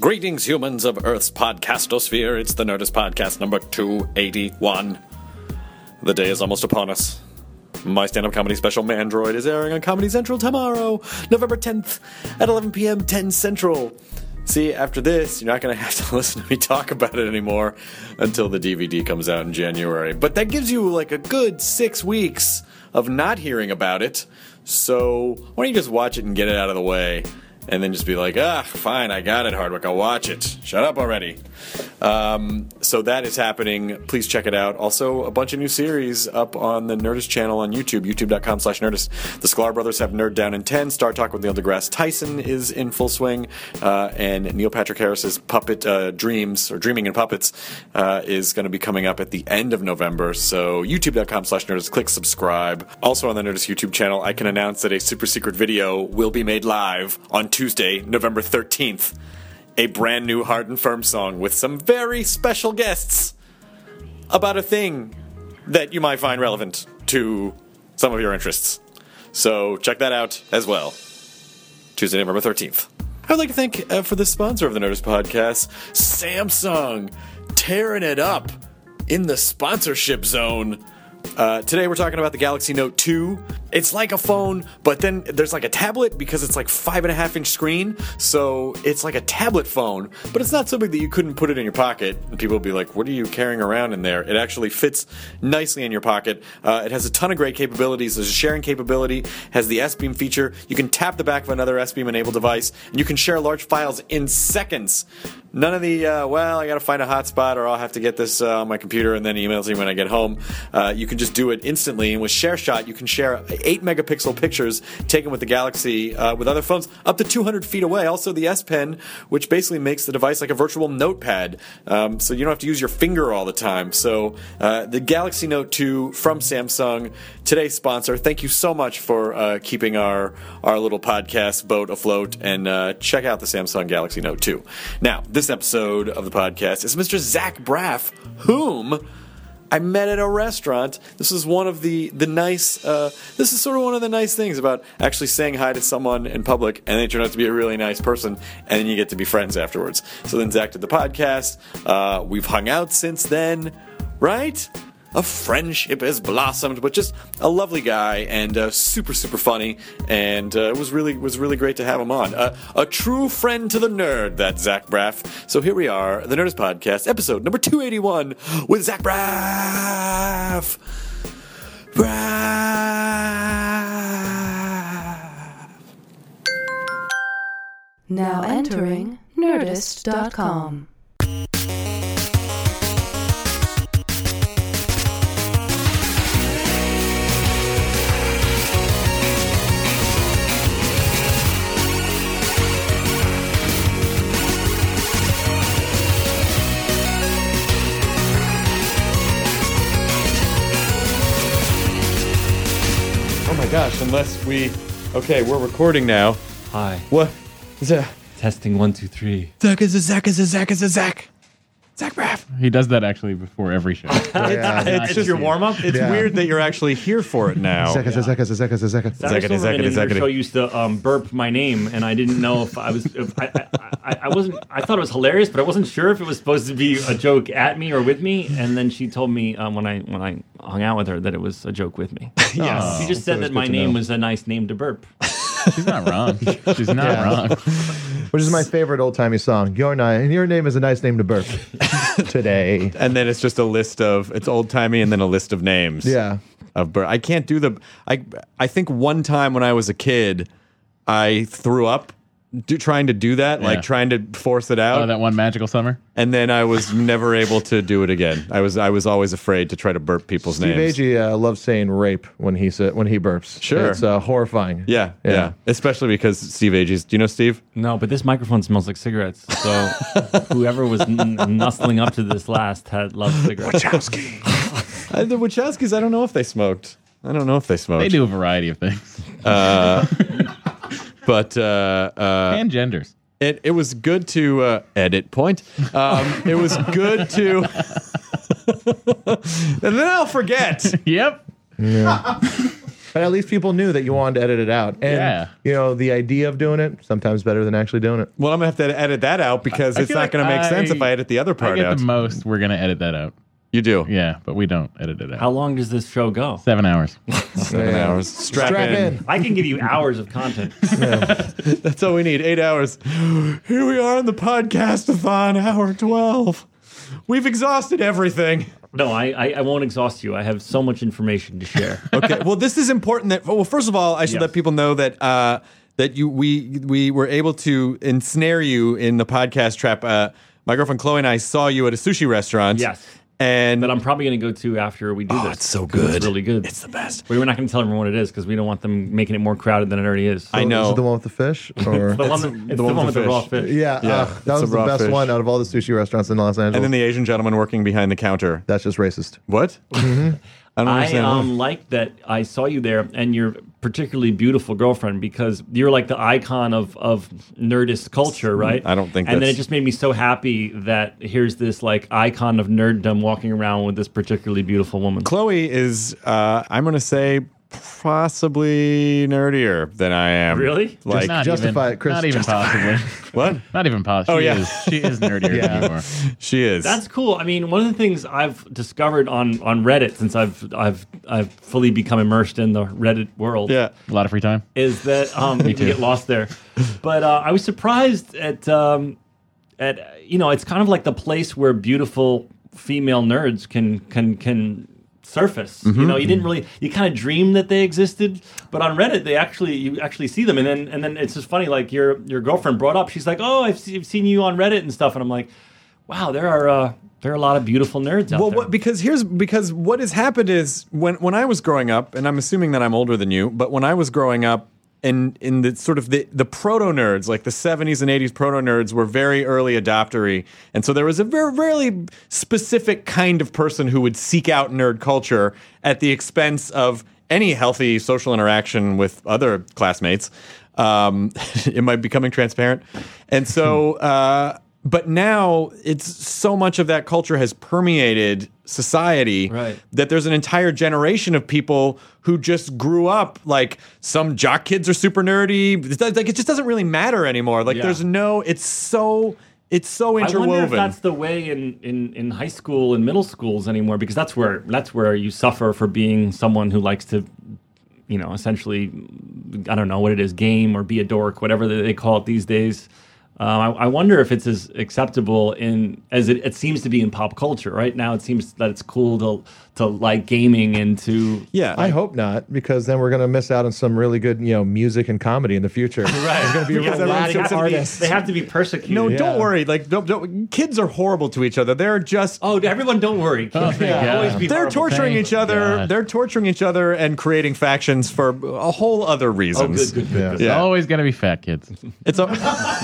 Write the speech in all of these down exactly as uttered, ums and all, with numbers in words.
Greetings, humans of Earth's podcastosphere. It's the Nerdist Podcast number two eighty-one. The day is almost upon us. My stand-up comedy special, Mandroid, is airing on Comedy Central tomorrow, November tenth, at eleven p.m., ten Central. See, after this, you're not going to have to listen to me talk about it anymore until the D V D comes out in January. But that gives you like a good six weeks of not hearing about it. So why don't you just watch it and get it out of the way? And then just be like, ah, fine, I got it, Hardwick, I'll watch it. Shut up already. Um, so that is happening. Please check it out. Also, a bunch of new series up on the Nerdist channel on YouTube, youtube.com slash Nerdist. The Sklar Brothers have Nerd Down in ten. Star Talk with Neil deGrasse Tyson is in full swing. Uh, and Neil Patrick Harris's Puppet uh, Dreams, or Dreaming in Puppets, uh, is going to be coming up at the end of November. So youtube.com slash Nerdist. Click subscribe. Also on the Nerdist YouTube channel, I can announce that a super secret video will be made live on Tuesday, November thirteenth. A brand new Hard and Firm song with some very special guests about a thing that you might find relevant to some of your interests. So check that out as well. Tuesday, November thirteenth. I'd like to thank, uh, for the sponsor of the Nerdist Podcast, Samsung, tearing it up in the sponsorship zone. Uh, today we're talking about the Galaxy Note two. It's like a phone, but then there's like a tablet because it's like five and a half inch screen. So it's like a tablet phone, but it's not so big that you couldn't put it in your pocket. And people will be like, what are you carrying around in there? It actually fits nicely in your pocket. Uh, it has a ton of great capabilities. There's a sharing capability, has the S-Beam feature. You can tap the back of another S-Beam enabled device, and you can share large files in seconds. None of the, uh, well, I got to find a hotspot or I'll have to get this uh, on my computer and then email it to you when I get home. Uh, you can just do it instantly. And with ShareShot, you can share eight megapixel pictures taken with the Galaxy uh, with other phones up to two hundred feet away. Also, the S Pen, which basically makes the device like a virtual notepad. Um, so you don't have to use your finger all the time. So uh, the Galaxy Note two from Samsung, today's sponsor. Thank you so much for uh, keeping our, our little podcast boat afloat. And uh, check out the Samsung Galaxy Note two. Now, this episode of the podcast is Mister Zach Braff, whom I met at a restaurant. This is one of the the nice. Uh, this is sort of one of the nice things about actually saying hi to someone in public, and they turn out to be a really nice person, and then you get to be friends afterwards. So then Zach did the podcast. Uh, we've hung out since then, right? A friendship has blossomed, but just a lovely guy and uh, super super funny, and uh, it was really was really great to have him on. Uh, a true friend to the nerd, that Zach Braff. So here we are, the Nerdist Podcast, episode number two eighty-one with Zach Braff. Braff. Now entering Nerdist dot com. Oh my gosh, unless we... Okay, we're recording now. Hi. What? Is that... Testing one, two, three. Zach is a Zach is a Zach is a Zach. Zach Braff. He does that actually before every show. Yeah, it's it's just your warm-up? It's Yeah. weird that you're actually here for it now. Zach is a Zach is a Zach is a Zach. Saturday Second, Silverman second, in second. your show used to um, burp my name, and I didn't know if I was... If I, I, I, I wasn't... I thought it was hilarious, but I wasn't sure if it was supposed to be a joke at me or with me, and then she told me um, when I when I hung out with her that it was a joke with me. Yes. She just said that my name was a nice name to burp. She's not wrong. She's not Yeah. wrong. Which is my favorite old timey song. Your name, your name is a nice name to burp today. And then it's just a list of... It's old-timey and then a list of names. Yeah. Of bur- I can't do the... I, I think one time when I was a kid, I threw up do, trying to do that, Yeah. like trying to force it out. Oh, that one magical summer? And then I was never able to do it again. I was I was always afraid to try to burp people's Steve names. Agee uh, loves saying rape when he sa- when he burps. Sure. It's uh, horrifying. Yeah, yeah, Yeah. Especially because Steve Agee's... Do you know Steve? No, but this microphone smells like cigarettes, so whoever was n- nuzzling up to this last had loved cigarettes. Uh, the Wachowskis, I don't know if they smoked. I don't know if they smoked. They do a variety of things. But uh, uh, And genders. it, it was good to uh, edit point. Um, it was good to... and then I'll forget. Yep. Yeah. But at least people knew that you wanted to edit it out. And, Yeah. you know, the idea of doing it, sometimes better than actually doing it. Well, I'm gonna have to edit that out because I it's feel not like gonna make I- sense if I edit the other I part get out. the most. We're gonna edit that out. You do. Yeah, but we don't edit it out. How long does this show go? Seven hours. Seven Yeah. hours. Strap, Strap in. in. I can give you hours of content. That's all we need. Eight hours. Here we are in the podcast-a-thon, hour twelve. We've exhausted everything. No, I, I, I won't exhaust you. I have so much information to share. Okay. Well, this is important. That well, first of all, I should Yes. let people know that uh, that you we we were able to ensnare you in the podcast trap. Uh, my girlfriend Chloe and I saw you at a sushi restaurant. Yes. And That I'm probably going to go to after we do oh, this. it's so 'cause good. It's really good. It's the best. But we're not going to tell everyone what it is because we don't want them making it more crowded than it already is. I know. Is it the one with the fish? Or The one, that, it's the one with the raw fish. yeah, Yeah, uh, that it's was a raw the best fish. one out of all the sushi restaurants in Los Angeles. And then the Asian gentleman working behind the counter. That's just racist. What? I don't I understand. um, like that I saw you there and your particularly beautiful girlfriend because you're like the icon of, of nerdist culture, right? I don't think And then that's- it just made me so happy that here's this like icon of nerddom walking around with this particularly beautiful woman. Chloe is, uh, I'm going to say, possibly nerdier than I am. Really? Like, not justify even, it, Chris, Not even possibly. what? Not even possible. Oh, She yeah. is. She is nerdier Yeah. than you are. She is. That's cool. I mean, one of the things I've discovered on, on Reddit since I've I've I've fully become immersed in the Reddit world yeah. A lot of free time. is that um, you can too. get lost there. But uh, I was surprised at um, at you know it's kind of like the place where beautiful female nerds can can can surface. Mm-hmm. You know, you didn't really you kind of dream that they existed, but on Reddit they actually you actually see them, and then and then it's just funny. Like your your girlfriend brought up, she's like, "Oh, I've, se- I've seen you on Reddit and stuff," and I'm like, "Wow, there are uh, there are a lot of beautiful nerds out Well, there." what, because here's because what has happened is when when I was growing up, and I'm assuming that I'm older than you, but when I was growing up, in in the sort of the, the proto nerds, like the seventies and eighties proto nerds, were very early adoptery, and so there was a very very specific kind of person who would seek out nerd culture at the expense of any healthy social interaction with other classmates. Um, am I becoming transparent? And so. Uh, But now it's so much of that culture has permeated society Right. that there's an entire generation of people who just grew up like some jock kids are super nerdy. It's like it just doesn't really matter anymore. Like Yeah. there's no. It's so. It's so I wonder if interwoven. that's the way in, in, in high school and middle schools anymore, because that's where that's where you suffer for being someone who likes to, you know, essentially, I don't know what it is, game or be a dork, whatever they call it these days. Um, I, I wonder if it's as acceptable in as it, it seems to be in pop culture right now. It seems that it's cool to to like gaming and to yeah. I hope not, because then we're going to miss out on some really good, you know, music and comedy in the future. right. There's going to be a Because real everyone's they, lack have of to be, artists. they have to be persecuted. no, Yeah. don't worry. Like, don't, don't, kids are horrible to each other. They're just. Oh, everyone, don't worry. Kids thank will God. always be They're horrible. torturing Thank each other. God. They're torturing each other and creating factions for a whole other Oh, reasons. good, good, good. Yeah. good. Yeah. It's always going to be fat kids. It's a.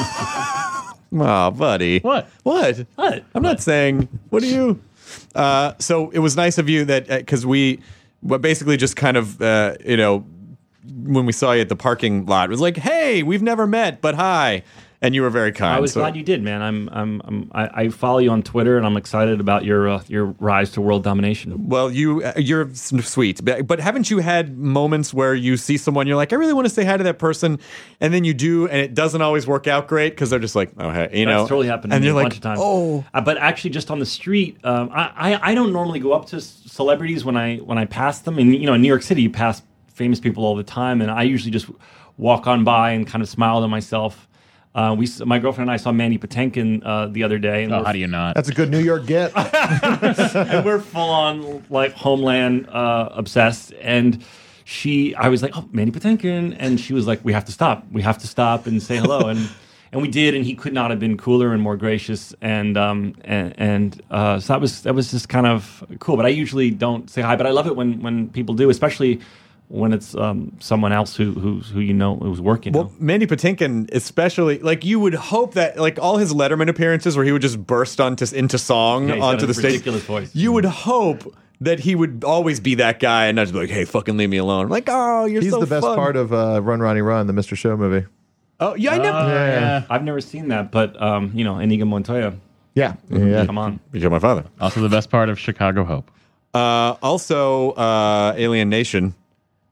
Oh, buddy. What? What? What? I'm not saying. What are you? Uh, so it was nice of you that because we, well, basically just kind of, uh, you know, when we saw you at the parking lot, it was like, hey, we've never met, but hi, and you were very kind. I was so- glad you did, man. I'm, I'm, I'm I, I follow you on Twitter, and I'm excited about your uh, your rise to world domination. Well, you uh, you're s- sweet, but, but haven't you had moments where you see someone, you're like, I really want to say hi to that person, and then you do, and it doesn't always work out great because they're just like, oh, hey, you know, That's totally happened to and me you're a like, bunch of times. oh, Uh, but actually, just on the street, um, I, I I don't normally go up to s- celebrities when I when I pass them. And you know, in New York City, you pass famous people all the time, and I usually just walk on by and kind of smile to myself. Uh, we, s- my girlfriend and I saw Mandy Patinkin uh, the other day, and Oh, we're how do you not? That's a good New York get. and we're full on like Homeland uh, obsessed. And she, I was like, "Oh, Mandy Patinkin," and she was like, "We have to stop. We have to stop and say hello." And and we did, and he could not have been cooler and more gracious. And um and, and uh, so that was that was just kind of cool. But I usually don't say hi, but I love it when when people do, especially when it's um, someone else who who who you know who's working. Well, Mandy Patinkin, especially, like you would hope that, like all his Letterman appearances, where he would just burst onto into song Yeah, he's got onto a the stage, ridiculous voice. you would hope that he would always be that guy and not just be like, "Hey, fucking leave me alone." Like, oh, you're He's so the best fun. part of uh, Run, Ronnie, Run, the Mister Show movie. Oh, yeah, I never. Oh, yeah. I've never seen that, but um, you know, Inigo Montoya, Yeah. yeah. come on. You killed my father. Also, the best part of Chicago Hope. Uh, also, uh, Alien Nation.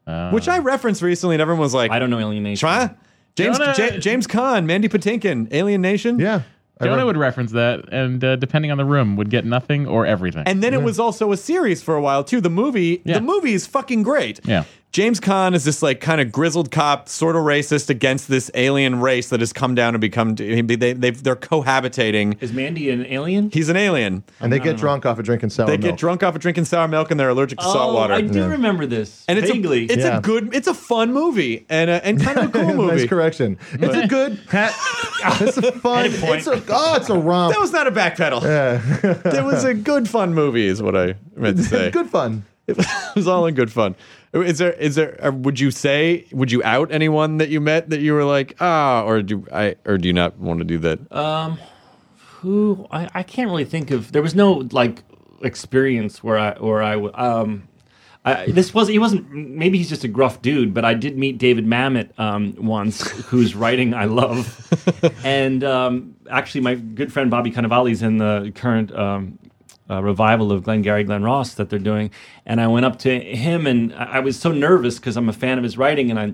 which I referenced recently, and everyone was like, I don't know Alien Nation. Try? James Jonah- Ja- James Caan, Mandy Patinkin, Alien Nation. Yeah. I Jonah re- would reference that, and uh, depending on the room, would get nothing or everything. And then it was also a series for a while too. The movie, Yeah. the movie is fucking great. Yeah. James Caan is this like kind of grizzled cop, sort of racist against this alien race that has come down and become. They, they, they're cohabitating. Is Mandy an alien? He's an alien. and they get drunk off of drinking sour They milk. get drunk off of drinking sour milk, and they're allergic to salt water. Oh, I do Yeah. remember this. and it's vaguely. a, it's Yeah. a good, it's a fun movie, and a, and kind of a cool movie. Nice correction. It's a good. It's a fun. Edit point. It's a oh, it's a romp. That was not a backpedal. Yeah. It was a good fun movie, is what I meant to say. Good fun. It was all in good fun. Is there? Is there? uh, Would you say? Would you out anyone that you met that you were like, ah, or do I? Or do you not want to do that? Who I, I can't really think of. There was no like experience where I where I w- um. I, this was he wasn't maybe he's just a gruff dude, but I did meet David Mamet um, once, whose writing I love, and um, actually my good friend Bobby Cannavale's in the current um, uh, revival of Glengarry Glen Ross that they're doing, and I went up to him and I, I was so nervous because I'm a fan of his writing, and I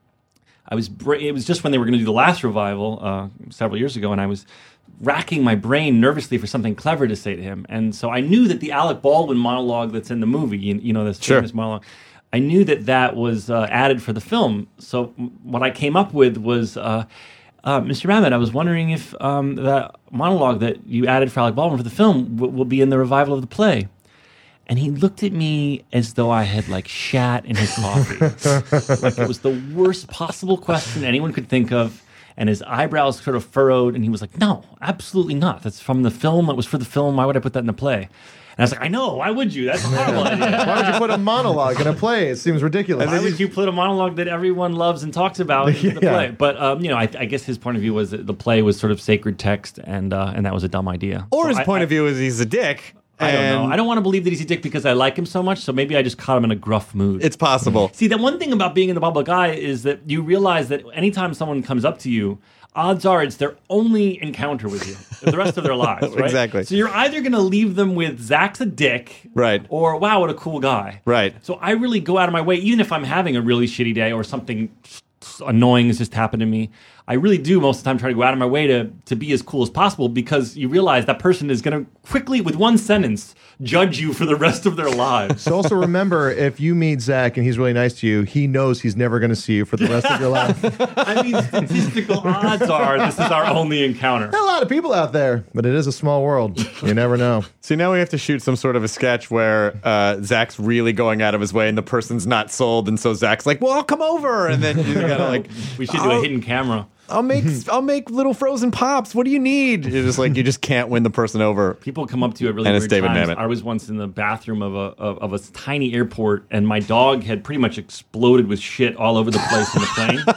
I was bra- it was just when they were going to do the last revival uh, several years ago, and I was racking my brain nervously for something clever to say to him. And so I knew that the Alec Baldwin monologue that's in the movie, you, you know, this Sure. famous monologue, I knew that that was uh, added for the film. So m- what I came up with was, uh, uh, Mister Mamet, I was wondering if um, that monologue that you added for Alec Baldwin for the film w- will be in the revival of the play. And he looked at me as though I had like shat in his coffee. Like it was the worst possible question anyone could think of. And his eyebrows sort of furrowed, and he was like, "No, absolutely not. That's from the film. It was for the film. Why would I put that in the play?" And I was like, "I know. Why would you? That's a horrible idea. Why would you put a monologue in a play? It seems ridiculous. Why would you put a monologue that everyone loves and talks about in the Yeah. play?" But um, you know, I, I guess his point of view was that the play was sort of sacred text, and uh, and that was a dumb idea. Or So his I- point I- of view is he's a dick. I don't know. and I don't want to believe that he's a dick because I like him so much. So maybe I just caught him in a gruff mood. It's possible. See, the one thing about being in the public eye is that you realize that anytime someone comes up to you, odds are it's their only encounter with you for the rest of their lives, right? Exactly. So you're either going to leave them with Zach's a dick, Right. or wow, what a cool guy, Right. So I really go out of my way, even if I'm having a really shitty day or something annoying has just happened to me. I really do most of the time try to go out of my way to to be as cool as possible, because you realize that person is going to quickly, with one sentence, judge you for the rest of their lives. So also remember, if you meet Zach and he's really nice to you, he knows he's never going to see you for the rest of your life. There I mean, statistical odds are this is our only encounter. are a lot of people out there, but it is a small world. You never know. See, now we have to shoot some sort of a sketch where uh, Zach's really going out of his way and the person's not sold, and so Zach's like, "Well, I'll come over," and then you gotta like, We should do a hidden camera. I'll make I'll make little frozen pops. What do you need? It's just like you just can't win the person over. People come up to you at really And it's weird David times. Mamet. I was once in the bathroom of a of, of a tiny airport, and my dog had pretty much exploded with shit all over the place in the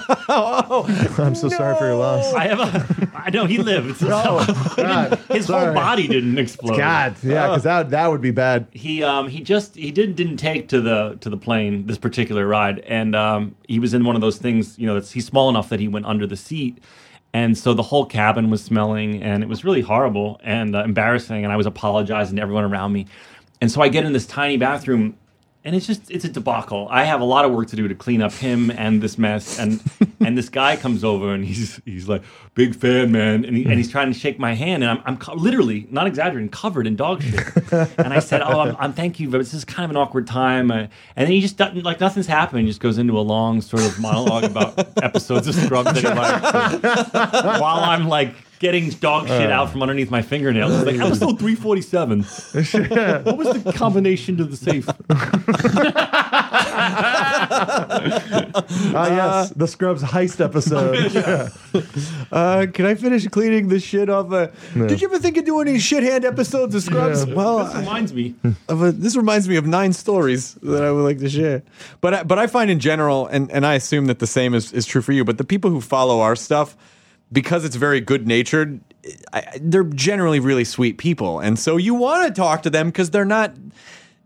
plane. I'm so sorry for your loss. I have a, I know he lived. Oh, God. His whole Sorry. body didn't explode. God, yeah, because that that would be bad. He um he just he did didn't take to the to the plane this particular ride, and um he was in one of those things, you know, that's he's small enough that he went under the seat. And so the whole cabin was smelling, and it was really horrible and uh, embarrassing. And I was apologizing to everyone around me. And so I get in this tiny bathroom, and it's just, it's a debacle. I have a lot of work to do to clean up him and this mess. And and this guy comes over, and he's he's like, "Big fan, man." And, he, and he's trying to shake my hand, and I'm, I'm co- literally, not exaggerating, covered in dog shit. And I said, "Oh, I'm, I'm thank you, but this is kind of an awkward time." Uh, and then he just doesn't, like, nothing's happening. He just goes into a long sort of monologue about episodes of Scrubs that he likes. While I'm like getting dog shit out from underneath my fingernails. It's like, episode three forty-seven. What was the combination to the safe? Ah, yes, the Scrubs heist episode. Uh, can I finish cleaning the shit off? Uh, Did you ever think of doing these shit hand episodes of Scrubs? Yeah. Well, This reminds me. of a, this reminds me of nine stories that I would like to share. But I, but I find in general, and, and I assume that the same is, is true for you, but the people who follow our stuff, because it's very good natured, they're generally really sweet people. And so you want to talk to them because they're not,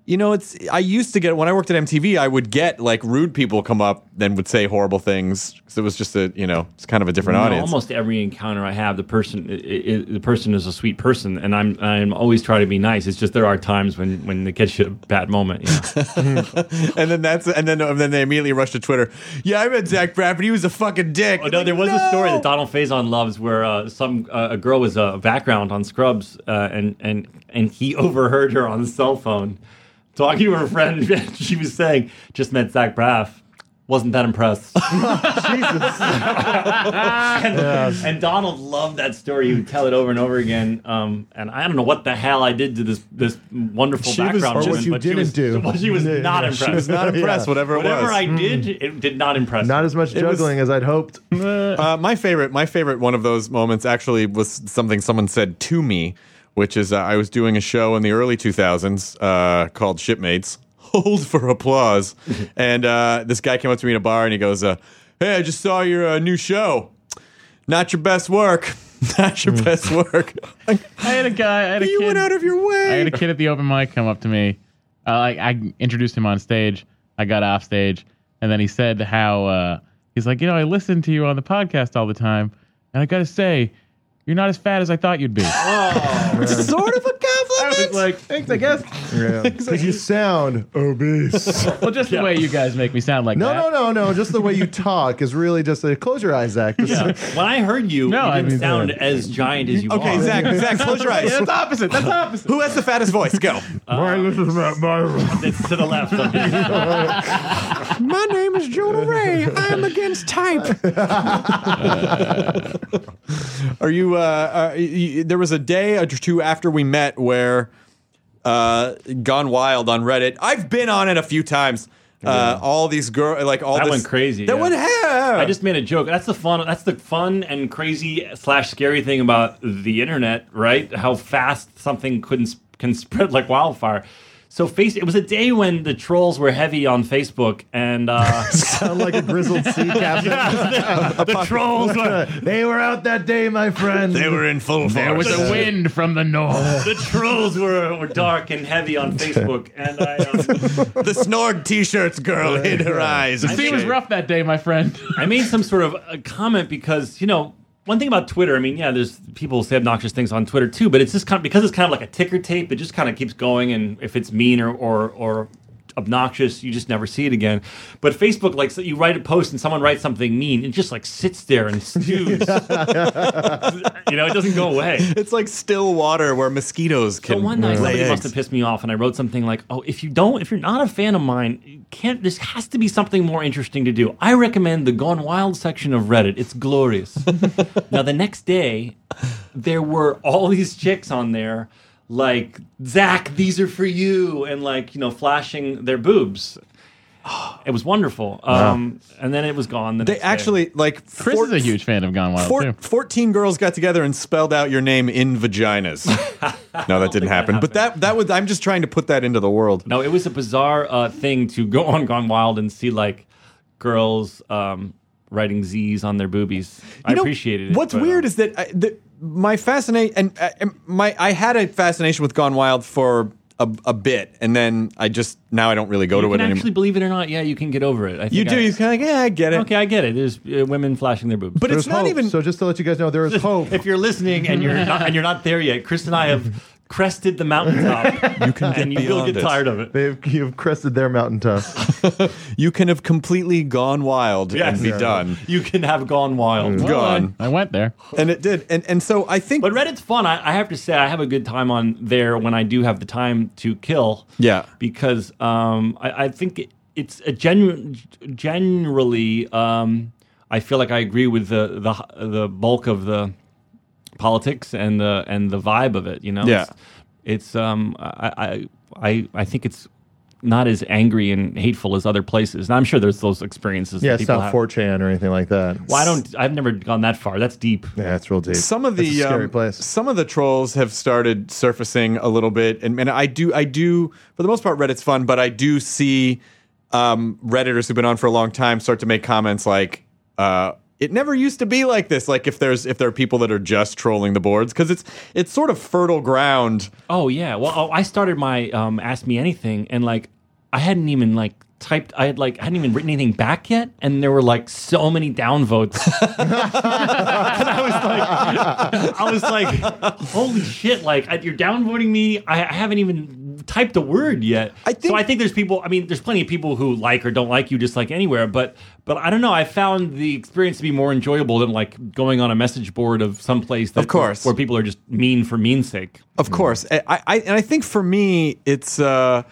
You know, it's. I used to get when I worked at M T V. I would get like rude people come up and would say horrible things because it was just a, you know, it's kind of a different You know, audience. almost every encounter I have, the person, i i the person is a sweet person, and I'm, I'm always trying to be nice. It's just there are times when, when it gets you a bad moment. You know? and then that's, and then, and then they immediately rush to Twitter. Yeah, I met Zach Braff, but he was a fucking dick. Oh, no, there was no! a story that Donald Faison loves where uh, some uh, a girl was a background on Scrubs, uh, and and and he overheard her on the cell phone talking to her friend. She was saying, "Just met Zach Braff. Wasn't that impressed." Jesus. and, Yes. and Donald loved that story. He would tell it over and over again. Um, and I don't know what the hell I did to this this wonderful She was- background or woman, what you but she didn't was, do. Well, she was Yeah, not yeah, impressed. She was not impressed, Yeah. whatever it Whatever was. I did, it did not impress. Not me. as much It was- juggling as I'd hoped. Uh, my favorite, my favorite one of those moments actually was something someone said to me, which is uh, I was doing a show in the early two thousands uh, called Shipmates. Hold for applause. And uh, this guy came up to me in a bar and he goes, uh, "Hey, I just saw your uh, new show. Not your best work. Not your best work." I had a guy. I had a You kid. went out of your way. I had a kid at the open mic come up to me. Uh, I, I introduced him on stage. I got off stage, and then he said how uh, he's like, you know, I listen to you on the podcast all the time, and I got to say, you're not as fat as I thought you'd be. Sort of a I was compliment. like, thanks, I guess. Yeah. Because you sound obese. Well, just the way you guys make me sound like No, that. no, no, no. Just the way you talk is really just a close your eyes, Zach. Just- Yeah. When I heard you, No, you I didn't mean, sound uh, as giant as you Okay, are. Zach, Zach, close your eyes. Yeah, that's opposite. That's opposite. Who has the fattest voice? Go. this is Matt Byron. It's to the left. My name is Jonah Ray. I'm against type. Are you? Uh, uh, y- there was a day or two after we met where uh, Gone Wild on Reddit. I've been on it a few times. Uh, all these girls, like all That this, went crazy, That yeah. went hair. I just made a joke. That's the fun. That's the fun and crazy slash scary thing about the internet, right? How fast something couldn't can spread like wildfire. So face it was a day when the trolls were heavy on Facebook, and uh, Sound like a grizzled sea captain. the trolls were They were out that day, my friend. They were in full force. There was a wind from the north. the trolls were, were dark and heavy on Facebook, and I um, The Snorg t-shirts girl hid her eyes. The sea was rough that day, my friend. I made some sort of a comment because, you know, one thing about Twitter, I mean, yeah, there's people say obnoxious things on Twitter too, but it's just kind of because it's kind of like a ticker tape. It just kind of keeps going, and if it's mean or or, or obnoxious, you just never see it again. But Facebook, like, so you write a post and someone writes something mean, it just like sits there and stews. You know, it doesn't go away. It's like still water where mosquitoes So can one night lay somebody must eggs. have pissed me off, and I wrote something like, "Oh, if you don't, if you're not a fan of mine, you can't. This has to be something more interesting to do. I recommend the Gone Wild section of Reddit. It's glorious." Now the next day, there were all these chicks on there, like, "Zach, these are for you," and like, you know, flashing their boobs. It was wonderful. Um, and then it was gone. The They next day. actually like Chris four- is a huge fan of Gone Wild, four- too. fourteen girls got together and spelled out your name in vaginas. No, that didn't happen. But that that was. I'm just trying to put that into the world. No, it was a bizarre uh, thing to go on Gone Wild and see like girls um, writing Z's on their boobies. I You know, appreciated it. What's but, weird uh, is that I, the, my fascination and uh, and my I had a fascination with Gone Wild for a, a bit, and then I just now I don't really go you to can it actually anymore. believe it or not. Yeah, you can get over it. I think You do. I, You're kind of like, yeah, I get it. okay, I get it. There's uh, women flashing their boobs. But There's it's not hope. even. So just to let you guys know, there is hope. if you're listening and you're not, and you're not there yet, Chris and I have crested the mountaintop. You can get and you will beyond get it. tired of it. They've you've crested their mountaintop. You can have completely gone wild Yes. and be Yeah. done. You can have gone wild. Well, Gone. I, I went there. And it did. And and so I think. But Reddit's fun. I, I have to say, I have a good time on there when I do have the time to kill. Yeah. Because um, I, I think it, it's a genu- generally, um, I feel like I agree with the, the the bulk of the politics and the and the vibe of it. You know, Yeah. it's, it's um, I, I I I think it's not as angry and hateful as other places. And I'm sure there's those experiences. Yeah, that it's people not have. four chan or anything like that. Well, I don't. I've never gone that far. That's deep. Yeah, it's real deep. Some of It's the a scary um, place. some of the trolls have started surfacing a little bit, and, and I do I do for the most part Reddit's fun, but I do see um, Redditors who've been on for a long time start to make comments like, uh, it never used to be like this. Like if there's if there are people that are just trolling the boards, because it's it's sort of fertile ground. Oh yeah. Well, oh, I started my um, Ask Me Anything, and like I hadn't even like typed. I had like hadn't even written anything back yet, and there were like so many downvotes. And I was like, I was like, holy shit! Like I- you're downvoting me. I, I haven't even typed a word yet. I think- so I think there's people. I mean, there's plenty of people who like or don't like you, just like anywhere. But but I don't know. I found the experience to be more enjoyable than like going on a message board of some place that, Of course. where people are just mean for mean's sake. Of course, I, I and I think for me, it's uh,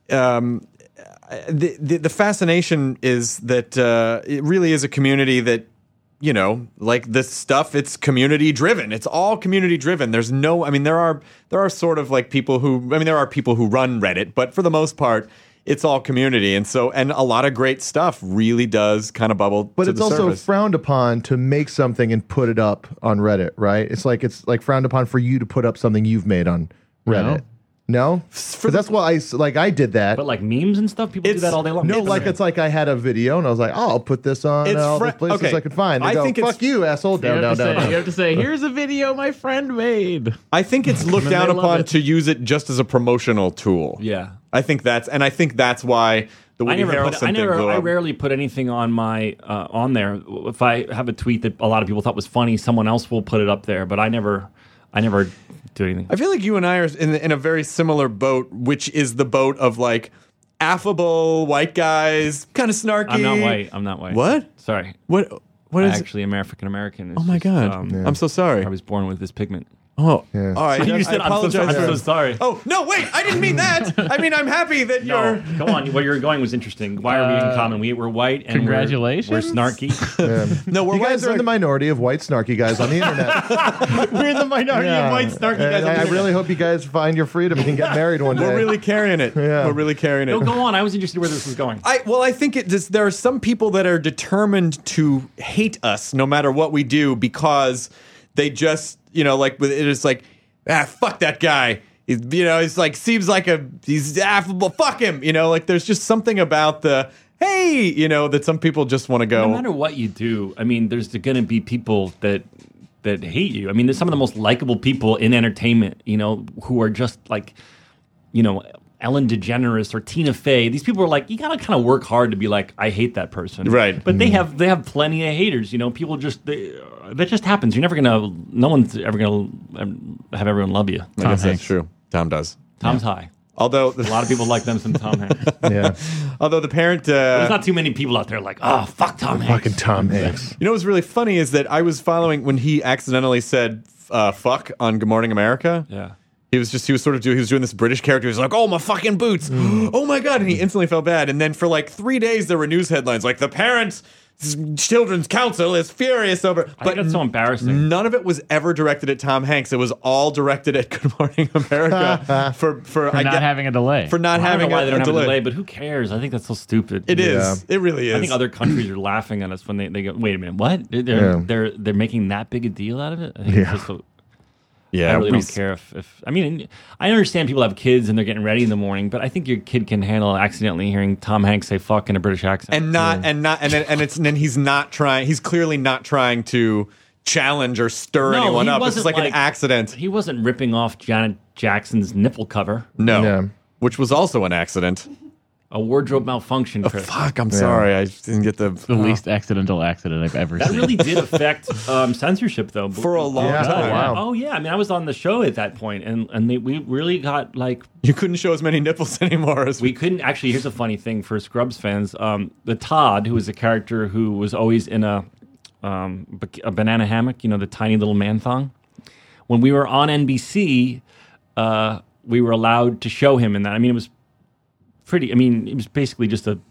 um, the, the the fascination is that uh, it really is a community that, you know, like this stuff. It's community driven. It's all community driven. There's no, I mean, there are there are sort of like people who, I mean, there are people who run Reddit, but for the most part, it's all community, and so and a lot of great stuff really does kind of bubble. But to it's the also surface. frowned upon to make something and put it up on Reddit, right? It's like it's like frowned upon for you to put up something you've made on Reddit. No, because that's what I s- like. I did that. But like memes and stuff, people do It's- that all day long. no, It's- like it's like I had a video and I was like, oh, I'll put this on It's all fr- the places okay. I could find. They I go, think it's- fuck you, asshole. You Down, have, down, to down, say, down. you have to say, here's a video my friend made. I think it's looked And they down love upon it. to use it just as a promotional tool. Yeah. I think that's and I think that's why the I Woody never, Harrelson put, I thing never, blew I up. rarely put anything on my uh, on there. If I have a tweet that a lot of people thought was funny, someone else will put it up there. But I never, I never do anything. I feel like you and I are in, in a very similar boat, which is the boat of like affable white guys, kind of snarky. I'm not white. I'm not white. What? Sorry. What? What I is? actually am African American. Oh my god! I'm so sorry. I was born with this pigment. Oh, Yeah. all right. You I said, "I'm so apologize sorry." for- I'm so sorry. Oh no! Wait, I didn't mean that. I mean, I'm happy that No, you're. go on. Where you're going was interesting. Why are we in Uh, common? We, we're white and we're- congratulations. We're, snarky. No, we're You guys white are in the snarky. minority of white snarky guys on the internet. we're in the minority Yeah. of white snarky And guys. on the I, I internet. really hope you guys find your freedom and can get married one day. We're really carrying it. Yeah. We're really carrying it. No, go on. I was interested where this was going. I well, I think it just there are some people that are determined to hate us no matter what we do because they just you know like with it is like ah fuck that guy. He's you know he's like seems like a he's affable. Fuck him. You know like there's just something about the hey you know that some people just want to go. No matter what you do, I mean, there's going to be people that that hate you. I mean, there's some of the most likable people in entertainment, you know, who are just like, you know, Ellen DeGeneres or Tina Fey. These people are like, you got to kind of work hard to be like, I hate that person, Right. But they have they have plenty of haters. You know, people just they, uh, that just happens. You're never gonna. No one's ever gonna um, have everyone love you. I guess Hanks. that's true. Tom does. Tom's high. Although A lot of people like them some Tom Hanks. Yeah. although the parent uh, There's not too many people out there like, oh, fuck Tom Hanks. Fucking Tom Hanks. You know what's really funny is that I was following when he accidentally said uh, "fuck" on Good Morning America. Yeah. He was just he was sort of doing he was doing this British character. He was like, "Oh my fucking boots! Oh my god!" And he instantly felt bad. And then for like three days there were news headlines like the parents' children's council is furious over. I think that's so embarrassing. None of it was ever directed at Tom Hanks. It was all directed at Good Morning America for for, For I not get- having a delay. for not I don't having know why a, they don't a have delay. a delay, but who cares? I think that's so stupid. It is. It really is. I think other countries are laughing at us when they, they go, wait a minute, what? They're Yeah. they're they're making that big a deal out of it? I think Yeah. it's just a, yeah, I really we- don't care if, if I mean I understand people have kids and they're getting ready in the morning, but I think your kid can handle accidentally hearing Tom Hanks say fuck in a British accent. and not and not and then, and it's and then he's not trying. He's clearly not trying to challenge or stir No, anyone he up. It's wasn't just like, like- an accident. he wasn't ripping off Janet Jackson's nipple cover. No, Yeah. which was also an accident. A wardrobe malfunction, Chris. Fuck, I'm sorry. I just didn't get the the least accidental accident I've ever That seen. really did affect um, censorship, though. for a long Yeah. time. Oh, wow. Oh yeah, I mean, I was on the show at that point, and and they, we really got like You couldn't show as many nipples anymore as we couldn't actually. Here's a funny thing for Scrubs fans: um, the Todd, who was a character who was always in a um, ba- a banana hammock, you know, the tiny little man thong. When we were on N B C, uh, we were allowed to show him in that. I mean, it was pretty. I mean, it was basically just a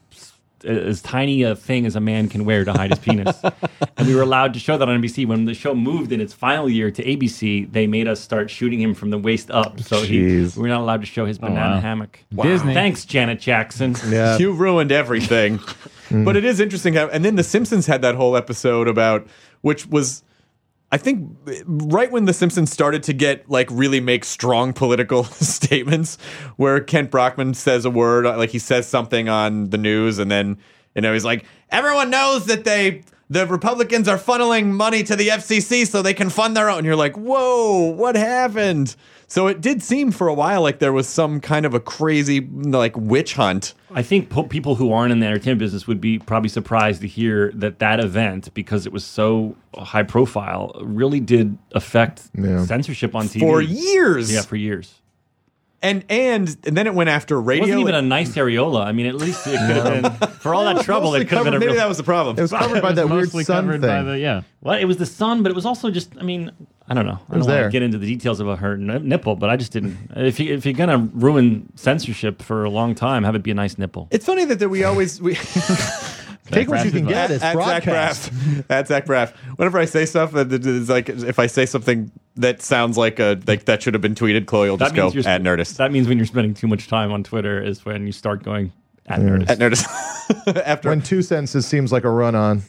as tiny a thing as a man can wear to hide his penis. And we were allowed to show that on N B C. When the show moved in its final year to A B C, they made us start shooting him from the waist up. So he, Jeez. we were not allowed to show his banana wow. hammock. Disney. Thanks, Janet Jackson. Yeah. You ruined everything. But it is interesting how, and then The Simpsons had that whole episode about, which was, I think, right when The Simpsons started to get, like, really make strong political statements, where Kent Brockman says a word, like he says something on the news, and then, you know, he's like, everyone knows that they the Republicans are funneling money to the F C C so they can fund their own. You're like, whoa, what happened? So it did seem for a while like there was some kind of a crazy like witch hunt. I think po- people who aren't in the entertainment business would be probably surprised to hear that that event, because it was so high profile, really did affect Yeah. censorship on T V. For years. Yeah, for years. And and and then it went after It radio. wasn't even a nice areola. I mean, at least it could have been, for all that trouble, Mostly it could have been a covered- Maybe real... that was the problem. It was covered by It that was weird mostly sun covered thing. by the yeah. Well, it was the sun, but it was also just, I mean, I don't know. I don't was want there. to get into the details about her n- nipple, but I just didn't. If, you, if you're going to ruin censorship for a long time, have it be a nice nipple. It's funny that, that we always we Take what you can get. It's at Zach broadcast. Braff. At Zach Braff. Whenever I say stuff that is like, if I say something that sounds like a like that should have been tweeted, Chloe will just go you're at sp- Nerdist. That means when you're spending too much time on Twitter is when you start going at Nerdist. At Nerdist. After When two sentences seems like a run on.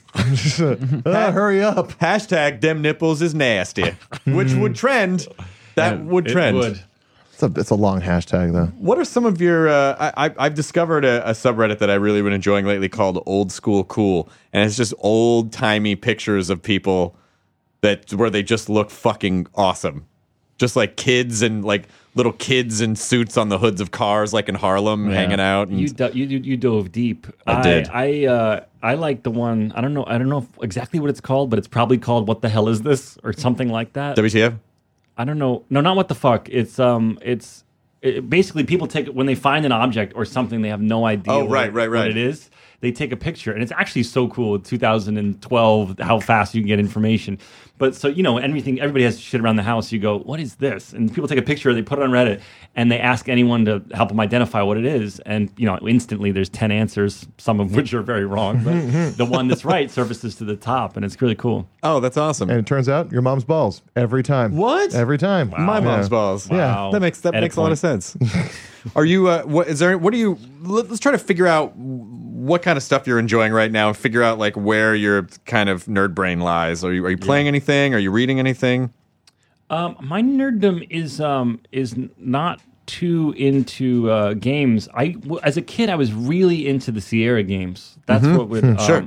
Ah, hurry up. hashtag dem nipples is nasty, which would trend. That would It trend. would. It's a, it's a long hashtag, though. What are some of your? Uh, I, I- I've discovered a, a subreddit that I've really been enjoying lately called Old School Cool, and it's just old timey pictures of people that where they just look fucking awesome, just like kids and like little kids in suits on the hoods of cars, like in Harlem, Yeah. hanging out. And You, do, you you you dove deep. I did. I uh, I like the one. I don't know. I don't know if exactly what it's called, but it's probably called "What the hell is this?" or something like that. W T F? I don't know. No, not what the fuck. It's um, it's it, basically people take when they find an object or something they have no idea. Oh, what, right, right, what right. it is. They take a picture, and it's actually so cool. two thousand twelve, how fast you can get information. But so you know, everything. Everybody has shit around the house. You go, what is this? And people take a picture, they put it on Reddit, and they ask anyone to help them identify what it is. And you know, instantly there's ten answers, some of which are very wrong. But the one that's right surfaces to the top, and it's really cool. Oh, that's awesome. And it turns out your mom's balls every time. What? Every time. My Yeah. mom's balls. Wow. that makes that Edit makes a lot of point. sense. Are you? Uh, what is there? What are you? Let, let's try to figure out what kind of stuff you're enjoying right now, and figure out like where your kind of nerd brain lies. Are you? Are you playing anything? Are you reading anything? Um, my nerddom is um is n- not too into uh, games. I w- as a kid I was really into the Sierra games. That's what would um, Sure.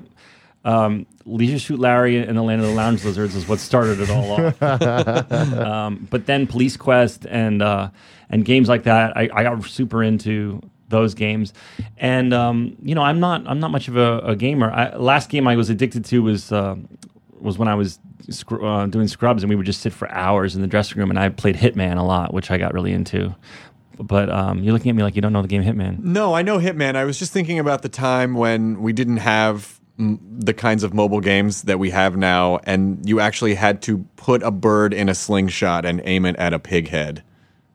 um, Leisure Suit Larry and the Land of the Lounge Lizards is what started it all off. um, but then Police Quest and uh, and games like that, I, I got super into those games. And um, you know, I'm not I'm not much of a, a gamer. I, last game I was addicted to was uh, was when I was scr- uh, doing Scrubs, and we would just sit for hours in the dressing room, and I played Hitman a lot, which I got really into. But um, you're looking at me like you don't know the game Hitman. No, I know Hitman. I was just thinking about the time when we didn't have mm, the kinds of mobile games that we have now, and you actually had to put a bird in a slingshot and aim it at a pig head.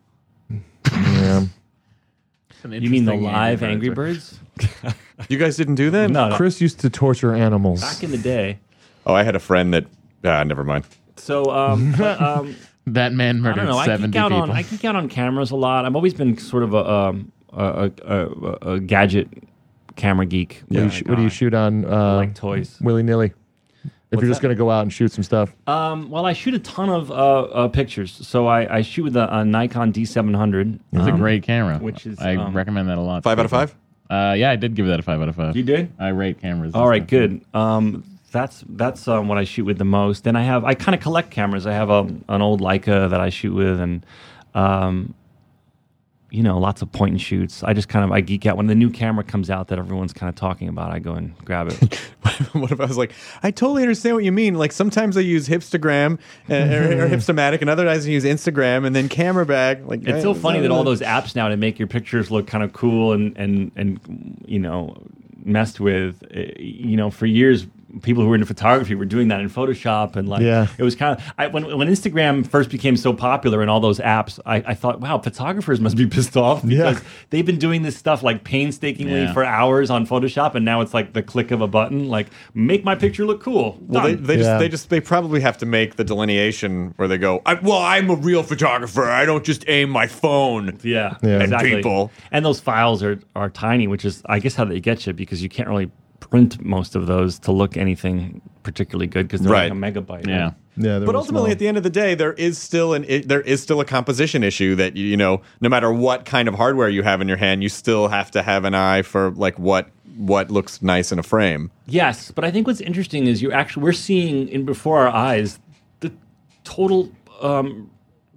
Yeah. You mean the live Angry Birds? You guys didn't do that? No, no. Chris used to torture animals. Back in the day. Oh, I had a friend that. Ah, never mind. So um, but, um, That man I murdered don't know. I seventy geek out people. on I geek out on cameras a lot. I've always been sort of a um, a, a, a, a gadget camera geek. What do you, sh- what do you shoot on uh, like toys. willy nilly? If What's you're just that? going to go out and shoot some stuff. Um, well, I shoot a ton of uh, uh, pictures. So I, I shoot with a, a Nikon D seven hundred. It's a um, great camera. which is, I um, recommend that a lot. Five out of five? Uh, yeah, I did give that a five out of five. You did? I rate cameras. and All right, stuff. good. Um, that's that's um, what I shoot with the most. And I have I kind of collect cameras. I have a, an old Leica that I shoot with, and um, you know, lots of point and shoots. I just kind of I geek out when the new camera comes out that everyone's kind of talking about. I go and grab it. What if I was like, I totally understand what you mean. Like sometimes I use Hipstagram uh, or, or Hipstamatic, and other times I use Instagram, and then camera bag. Like It's so funny that all those apps now to make your pictures look kind of cool and and and you know messed with. eh, You know, for years people who were into photography were doing that in Photoshop, and like Yeah. it was kind of I, when when Instagram first became so popular and all those apps, I, I thought, wow, photographers must be pissed off because Yeah. they've been doing this stuff like painstakingly Yeah. for hours on Photoshop, and now it's like the click of a button, like make my picture look cool. Well, they, Done. they Yeah. just they just they probably have to make the delineation where they go, I, well, I'm a real photographer. I don't just aim my phone. Yeah, Yeah. exactly. And people. And those files are, are tiny, which is, I guess, how they get you because you can't really print most of those to look anything particularly good because they're Right. like a megabyte. Yeah. Yeah, But ultimately, at the end of the day, there is still an it, there is still a composition issue that you know, no matter what kind of hardware you have in your hand, you still have to have an eye for like what what looks nice in a frame. Yes, but I think what's interesting is you actually we're seeing in before our eyes the total um,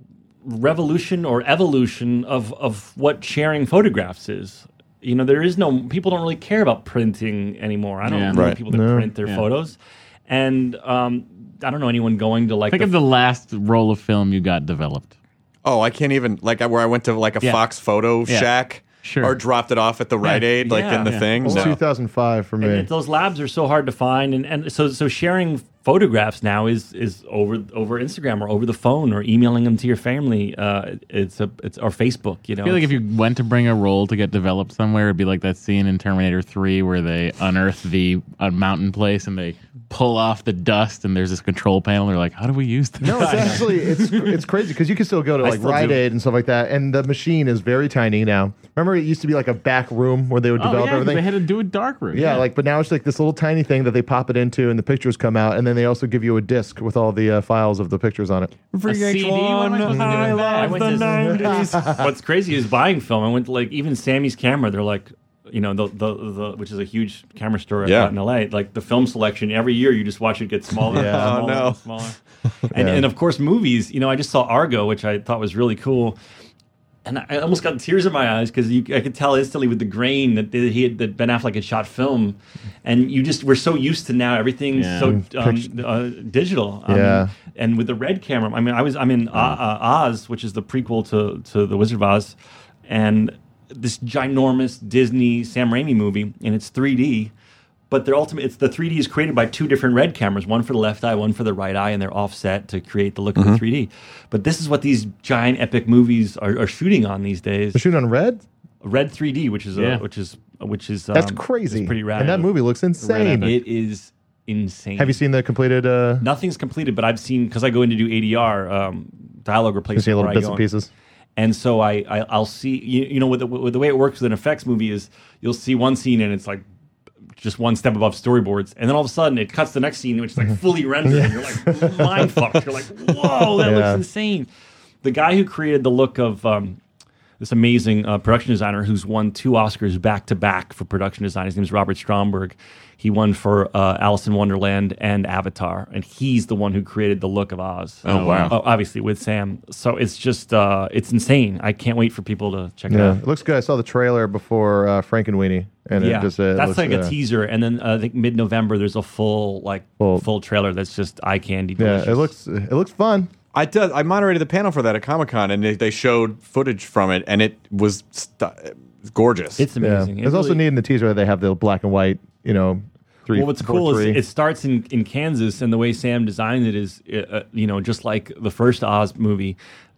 revolution or evolution of of what sharing photographs is. You know, there is no people don't really care about printing anymore. I don't Yeah. know Right. people that No. print their Yeah. photos, and um, I don't know anyone going to like Think the of the last roll of film you got developed. Oh, I can't even like where I went to like a Yeah. Fox Photo Yeah. Shack Sure. or dropped it off at the Rite Aid, like Yeah. in the Yeah. thing. Well, No. two thousand five for me. And those labs are so hard to find, and, and so so sharing photographs now is is over over Instagram or over the phone or emailing them to your family. Uh, it's a it's or Facebook. You know, I feel like if you went to bring a roll to get developed somewhere, it'd be like that scene in Terminator three where they unearth the a mountain place and they pull off the dust and there's this control panel. They're like, how do we use this? No, it's actually it's it's crazy because you can still go to I like still Rite do. Aid and stuff like that, and the machine is very tiny now. Remember, it used to be like a back room where they would Oh, develop yeah, 'cause everything. they had to do a dark room. Yeah, like, but now it's like this little tiny thing that they pop it into, and the pictures come out, and then they also give you a disc with all the uh, files of the pictures on it. a C D. What am I supposed to do with I that? I love went the to- nineties. What's crazy is buying film. I went to like even Sammy's Camera. They're like, you know, the the, the which is a huge camera store Yeah. out in L A. Like the film selection every year, you just watch it get smaller, Yeah. and Oh, smaller, no. and smaller. And Yeah. and of course movies. You know, I just saw Argo, which I thought was really cool. And I almost got tears in my eyes because I could tell instantly with the grain that they- he had, that Ben Affleck had shot film, and you just we're so used to now everything's Yeah. so um, Picture- uh, digital. Um, Yeah. and with the red camera, I mean, I was I'm in uh, uh, Oz, which is the prequel to to the Wizard of Oz, and this ginormous Disney Sam Raimi movie, and it's three D. But their ultimate, it's the three D is created by two different red cameras, one for the left eye, one for the right eye, and they're offset to create the look of the three D. But this is what these giant epic movies are, are shooting on these days. They're shooting on red. Red three D, which is Yeah. a, which is which is um, That's crazy. is pretty rad. And that movie looks insane. It is insane. Have you seen the completed? Uh, Nothing's completed, but I've seen because I go in to do A D R, um, dialogue you replacement. see little where I bits go and in. pieces. And so I, I I'll see you, you know with the, with the way it works with an effects movie is you'll see one scene and it's like just one step above storyboards, and then all of a sudden it cuts to the next scene which is like fully rendered, and you're like mind fucked. You're like, whoa, that Yeah. looks insane. The guy who created the look of um, this amazing uh, production designer who's won two Oscars back to back for production design. His name is Robert Stromberg. He won for uh, Alice in Wonderland and Avatar, and he's the one who created the look of Oz. Oh, wow. Uh, obviously with Sam. So it's just uh, it's insane. I can't wait for people to check it Yeah, out. it looks good. I saw the trailer before uh, Frankenweenie, and Yeah, it just uh, that's looks, like uh, a teaser, and then uh, I think mid-November there's a full like Full- full trailer that's just eye candy. Yeah, Delicious. it looks it looks fun. I did, I moderated the panel for that at Comic Con, and they, they showed footage from it, and it was stu- gorgeous. It's Yeah, amazing. It there's also really- neat in the teaser that they have the black and white. You know, three. Well, what's four, cool three. is it starts in, in Kansas, and the way Sam designed it is, uh, you know, just like the first Oz movie,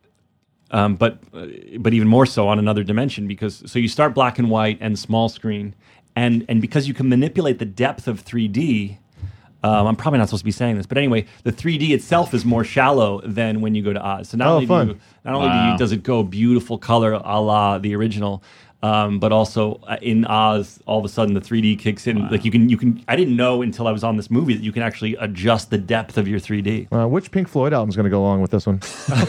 um, but uh, but even more so on another dimension. Because so you start black and white and small screen, and and because you can manipulate the depth of three D. Um, I'm probably not supposed to be saying this, but anyway, the three D itself is more shallow than when you go to Oz. So not Oh, only fun. do you, not only do Wow. you, does it go beautiful color a la the original, um, but also uh, in Oz, all of a sudden the three D kicks in. Like you can, you can. I didn't know until I was on this movie that you can actually adjust the depth of your three D. Uh, which Pink Floyd album is going to go along with this one?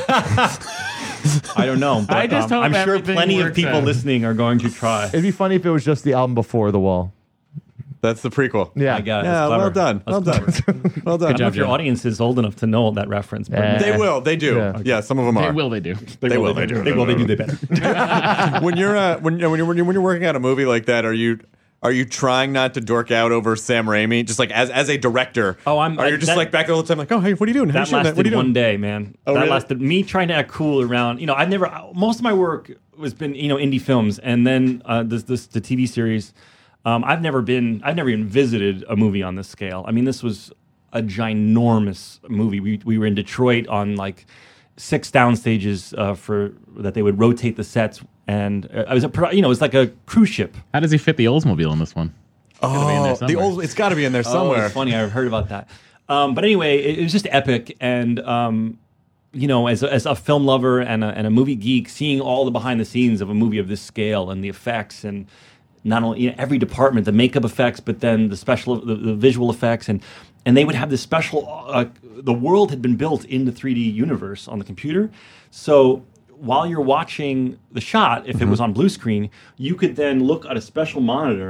I don't know, but I just um, hope I'm sure everything plenty of works people out. listening are going to try. It'd be funny if it was just the album before The Wall. That's the prequel. Yeah, I got it. Yeah, That's clever. well done. That's Well done. clever. Well done. I don't know if your audience is old enough to know that reference. But Eh. They will. They do. Yeah. Yeah, some of them They are. will, they do. They will. They do. They will. They do. They better. when you're uh, when when you're when you're when you're working on a movie like that, are you are you trying not to dork out over Sam Raimi? Just like as as a director. Oh, I'm- Are you I- just that- like back there all the time, like, oh, hey, what are you doing? How That you shooting lasted What are you doing? one day, man. Oh, that really? lasted me trying to act cool around. You know, I've never. Most of my work has been you know indie films, and then uh, this this the T V series. Um, I've never been. I've never even visited a movie on this scale. I mean, this was a ginormous movie. We we were in Detroit on like six down stages uh, for that they would rotate the sets, and uh, it was a pro- you know it was like a cruise ship. How does he fit the Oldsmobile in this one? Gotta be in there Oh, the somewhere. old. It's got to be in there Oh, somewhere. it's funny. I've heard about that. Um, but anyway, it, it was just epic, and um, you know, as a, as a film lover and a, and a movie geek, seeing all the behind the scenes of a movie of this scale and the effects and not only you know, every department, the makeup effects, but then the special, the, the visual effects, and and they would have this special. Uh, the world had been built in the three D universe on the computer, so while you're watching the shot, if it was on blue screen, you could then look at a special monitor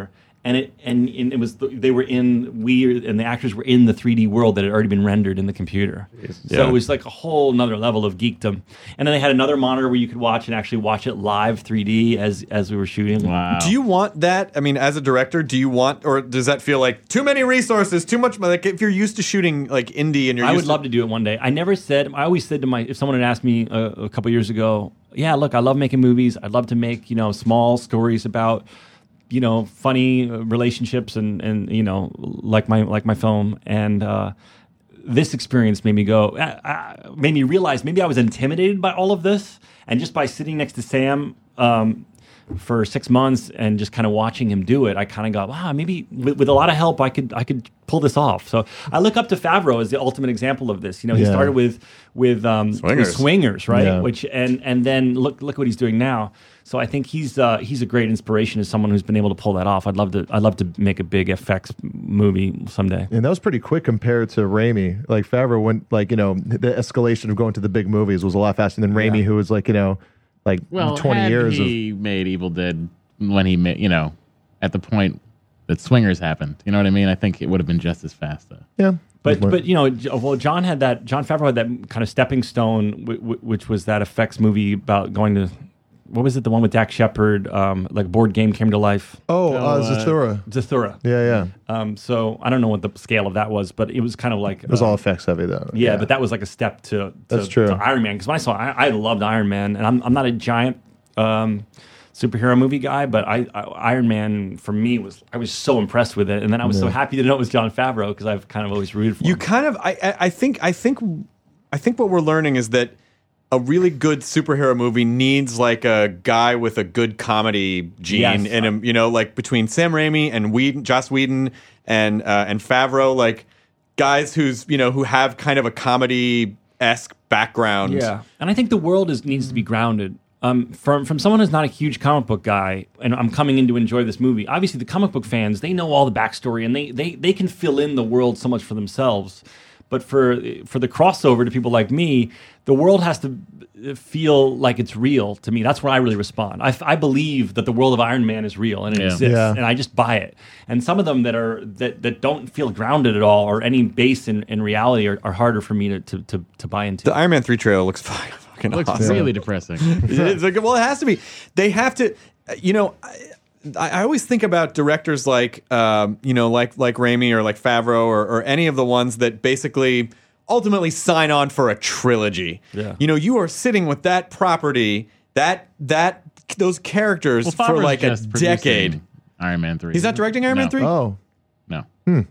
and it and, and it was they were in we and the actors were in the three D world that had already been rendered in the computer. So Yeah. it was like a whole nother level of geekdom. And then they had another monitor where you could watch and actually watch it live three D as as we were shooting. Wow. Do you want that? I mean, as a director, do you want, or does that feel like too many resources, too much? Like if you're used to shooting like indie and you're I used would love to do it one day. I never said. I always said to my if someone had asked me a, a couple years ago, yeah, look, I love making movies. I'd love to make you know small stories about you know funny uh, relationships and and you know like my like my film and. Uh, This experience made me go, uh, uh, made me realize maybe I was intimidated by all of this, and just by sitting next to Sam um, for six months and just kind of watching him do it, I kind of got, wow, maybe with, with a lot of help, I could I could pull this off. So I look up to Favreau as the ultimate example of this. You know, he Yeah. started with with, um, with Swingers. Swingers, right? Yeah. Which and and then look look what he's doing now. So I think he's uh, he's a great inspiration as someone who's been able to pull that off. I'd love to I'd love to make a big F X movie someday. And that was pretty quick compared to Raimi. Like Favreau went like, you know, the escalation of going to the big movies was a lot faster than Raimi, Yeah. who was like, you know, like Well, twenty had years of he made Evil Dead when he made, you know, at the point that Swingers happened. You know what I mean? I think it would have been just as fast, though. yeah. But but you know, J- well, John had that. John Favreau had that kind of stepping stone, w- w- which was that effects movie about going to. What was it? The one with Dak Shepard, um, like board game came to life. Oh, uh, uh, Zathura. Zathura. Yeah, yeah. Um, so I don't know what the scale of that was, but it was kind of like It was uh, all effects heavy though. Yeah, but that was like a step to, to That's true. to Iron Man because when I saw I, I loved Iron Man, and I'm I'm not a giant um, superhero movie guy, but I, I Iron Man for me was I was so impressed with it, and then I was so happy to know it was Jon Favreau because I've kind of always rooted for You him. kind of, I, I I think, I think, I think what we're learning is that a really good superhero movie needs like a guy with a good comedy gene Yes. in him. You know, like between Sam Raimi and Whedon, Joss Whedon and uh, and Favreau, like guys who's you know who have kind of a comedy esque background. Yeah, and I think the world is needs to be grounded. Um, from from someone who's not a huge comic book guy, and I'm coming in to enjoy this movie. Obviously, the comic book fans they know all the backstory, and they they they can fill in the world so much for themselves. But for for the crossover to people like me, the world has to feel like it's real to me. That's where I really respond. I, I believe that the world of Iron Man is real and it Yeah. exists, Yeah. and I just buy it. And some of them that are that, that don't feel grounded at all or any base in, in reality are, are harder for me to, to, to, to buy into. The Iron Man three trailer looks fine. Fucking It looks awesome. really depressing. It's like, well, it has to be. They have to. You know, I, I always think about directors like, um, you know, like like Raimi or like Favreau or, or any of the ones that basically ultimately sign on for a trilogy. Yeah. You know, you are sitting with that property, that that those characters Well, for Favreau's like a just producing decade. Iron Man three. He's not directing Iron No. Man three. Oh. No.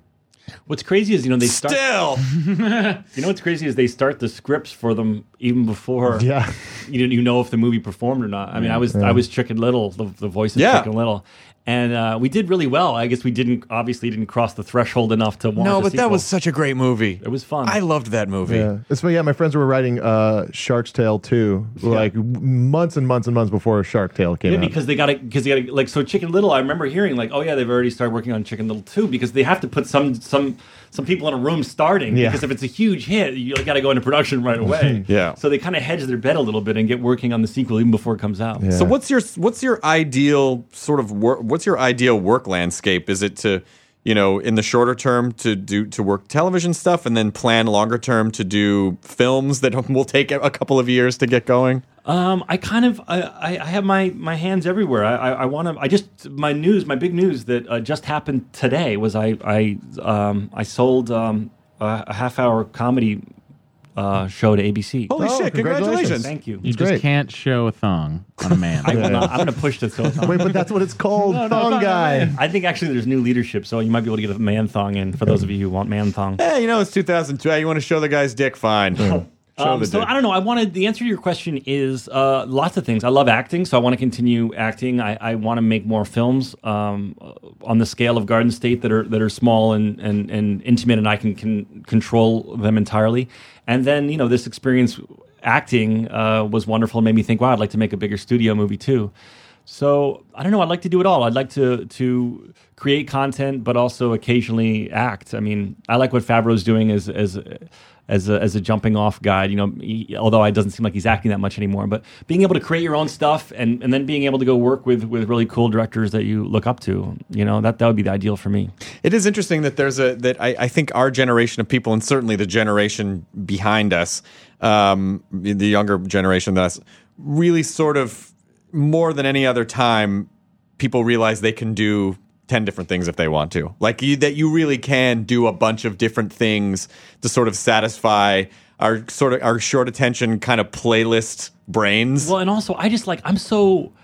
What's crazy is you know they start. Still, You know what's crazy is they start the scripts for them even before Yeah. you didn't you know if the movie performed or not. I mean, I was I was Chicken Little, the, the voice of Yeah. Chicken Little, and uh, we did really well. I guess we didn't obviously didn't cross the threshold enough to warrant no, a but that sequel. was such a great movie. It was fun. I loved that movie. Yeah. It's, yeah, my friends were writing uh, Shark's Tale two like months and months and months before Shark Tale came Yeah, out. because they got to because they got to like so Chicken Little. I remember hearing like, oh yeah, they've already started working on Chicken Little two because they have to put some some some people in a room starting Yeah. because if it's a huge hit, you got to go into production right away. Yeah. So they kind of hedge their bet a little bit and get working on the sequel even before it comes out. Yeah. So what's your what's your ideal sort of work? What's your ideal work landscape? Is it to, you know, in the shorter term to do to work television stuff, and then plan longer term to do films that will take a couple of years to get going? Um, I kind of I, I I have my, my hands everywhere. I I, I want to. I just my news, my big news that uh, just happened today was I I um I sold um a, a half hour comedy uh, show to A B C. Holy Oh, shit! congratulations. Congratulations! Thank you. You just great. can't show a thong on a man. I will not, I'm going to push this. Whole Wait, but that's what it's called, Thong Guy. I think actually there's new leadership, so you might be able to get a man thong in for those of you who want man thong. Hey, you know it's two thousand two. You want to show the guy's dick? Fine. Show Um, the so dick. I don't know. I wanted the answer to your question is uh, lots of things. I love acting, so I want to continue acting. I, I want to make more films um, on the scale of Garden State that are that are small and and, and intimate, and I can, can control them entirely. And then you know this experience acting uh, was wonderful and made me think, wow, I'd like to make a bigger studio movie too. So I don't know. I'd like to do it all. I'd like to to create content, but also occasionally act. I mean, I like what Favreau's doing as as as a as a jumping off guide. You know, he, although it doesn't seem like he's acting that much anymore, but being able to create your own stuff and, and then being able to go work with with really cool directors that you look up to, you know, that that would be the ideal for me. It is interesting that there's a that I, I think our generation of people, and certainly the generation behind us, um, the younger generation than us, really sort of more than any other time, people realize they can do ten different things if they want to. Like you, that you really can do a bunch of different things to sort of satisfy our sort of our short attention kind of playlist brains. Well, and also I just like I'm so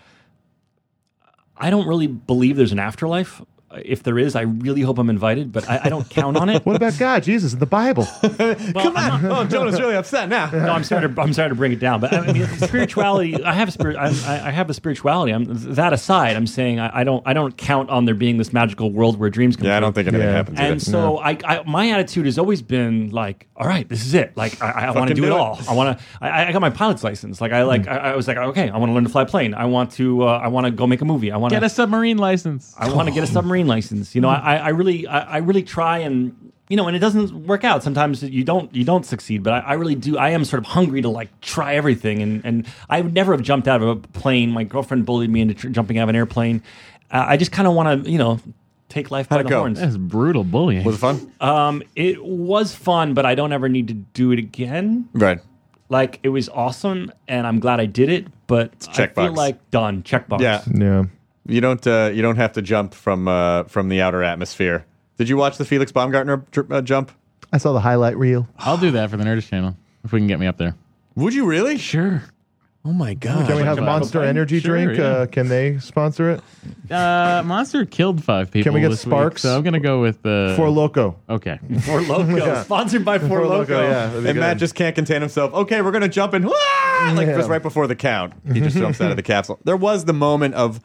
I don't really believe there's an afterlife. If there is, I really hope I'm invited, but I, I don't count on it. What about God, Jesus, and the Bible? Well, Come on! Oh, Jonah's really upset now. No, I'm sorry. To, I'm sorry to bring it down, but I mean, spirituality. I have a spirit. I, I have a spirituality. I'm that aside. I'm saying I, I don't. I don't count on there being this magical world where dreams come Yeah, I true. don't think anything Yeah. happens. And either. so, I, I, my attitude has always been like, all right, this is it. Like, I, I want to Fucking do it do it. all. I want to. I, I got my pilot's license. Like, I like. I, I was like, okay, I want to learn to fly a plane. I want to. Uh, I want to go make a movie. I want Get a to. submarine license. I want to get a submarine license. You know, I, I really, I, I really try and. You know, and it doesn't work out. Sometimes you don't you don't succeed, but I, I really do. I am sort of hungry to like try everything, and, and I would never have jumped out of a plane. My girlfriend bullied me into tr- jumping out of an airplane. Uh, I just kind of want to, you know, take life by How'd it the go? horns. That's brutal bullying. Was it fun? Um, it was fun, but I don't ever need to do it again. Right. Like it was awesome, and I'm glad I did it. But I checkbox. feel like done checkbox. Yeah. Yeah. You don't. Uh, you don't have to jump from uh, from the outer atmosphere. Did you watch the Felix Baumgartner tr- uh, jump? I saw the highlight reel. I'll do that for the Nerdist channel if we can get me up there. Would you really? Sure. Oh my god! Can we have Come Monster on. Energy Sure, drink? yeah. Uh, can they sponsor it? Uh, Monster killed five people. Can we get this Sparks? Week, so I'm gonna go with the For Loco. Okay. Four Loco, Yeah. sponsored by Four Loco. yeah. that'd be And good. Matt just can't contain himself. Okay, we're gonna jump in. Wah! Like Yeah. just right before the count, he just jumps out of the capsule. There was the moment of.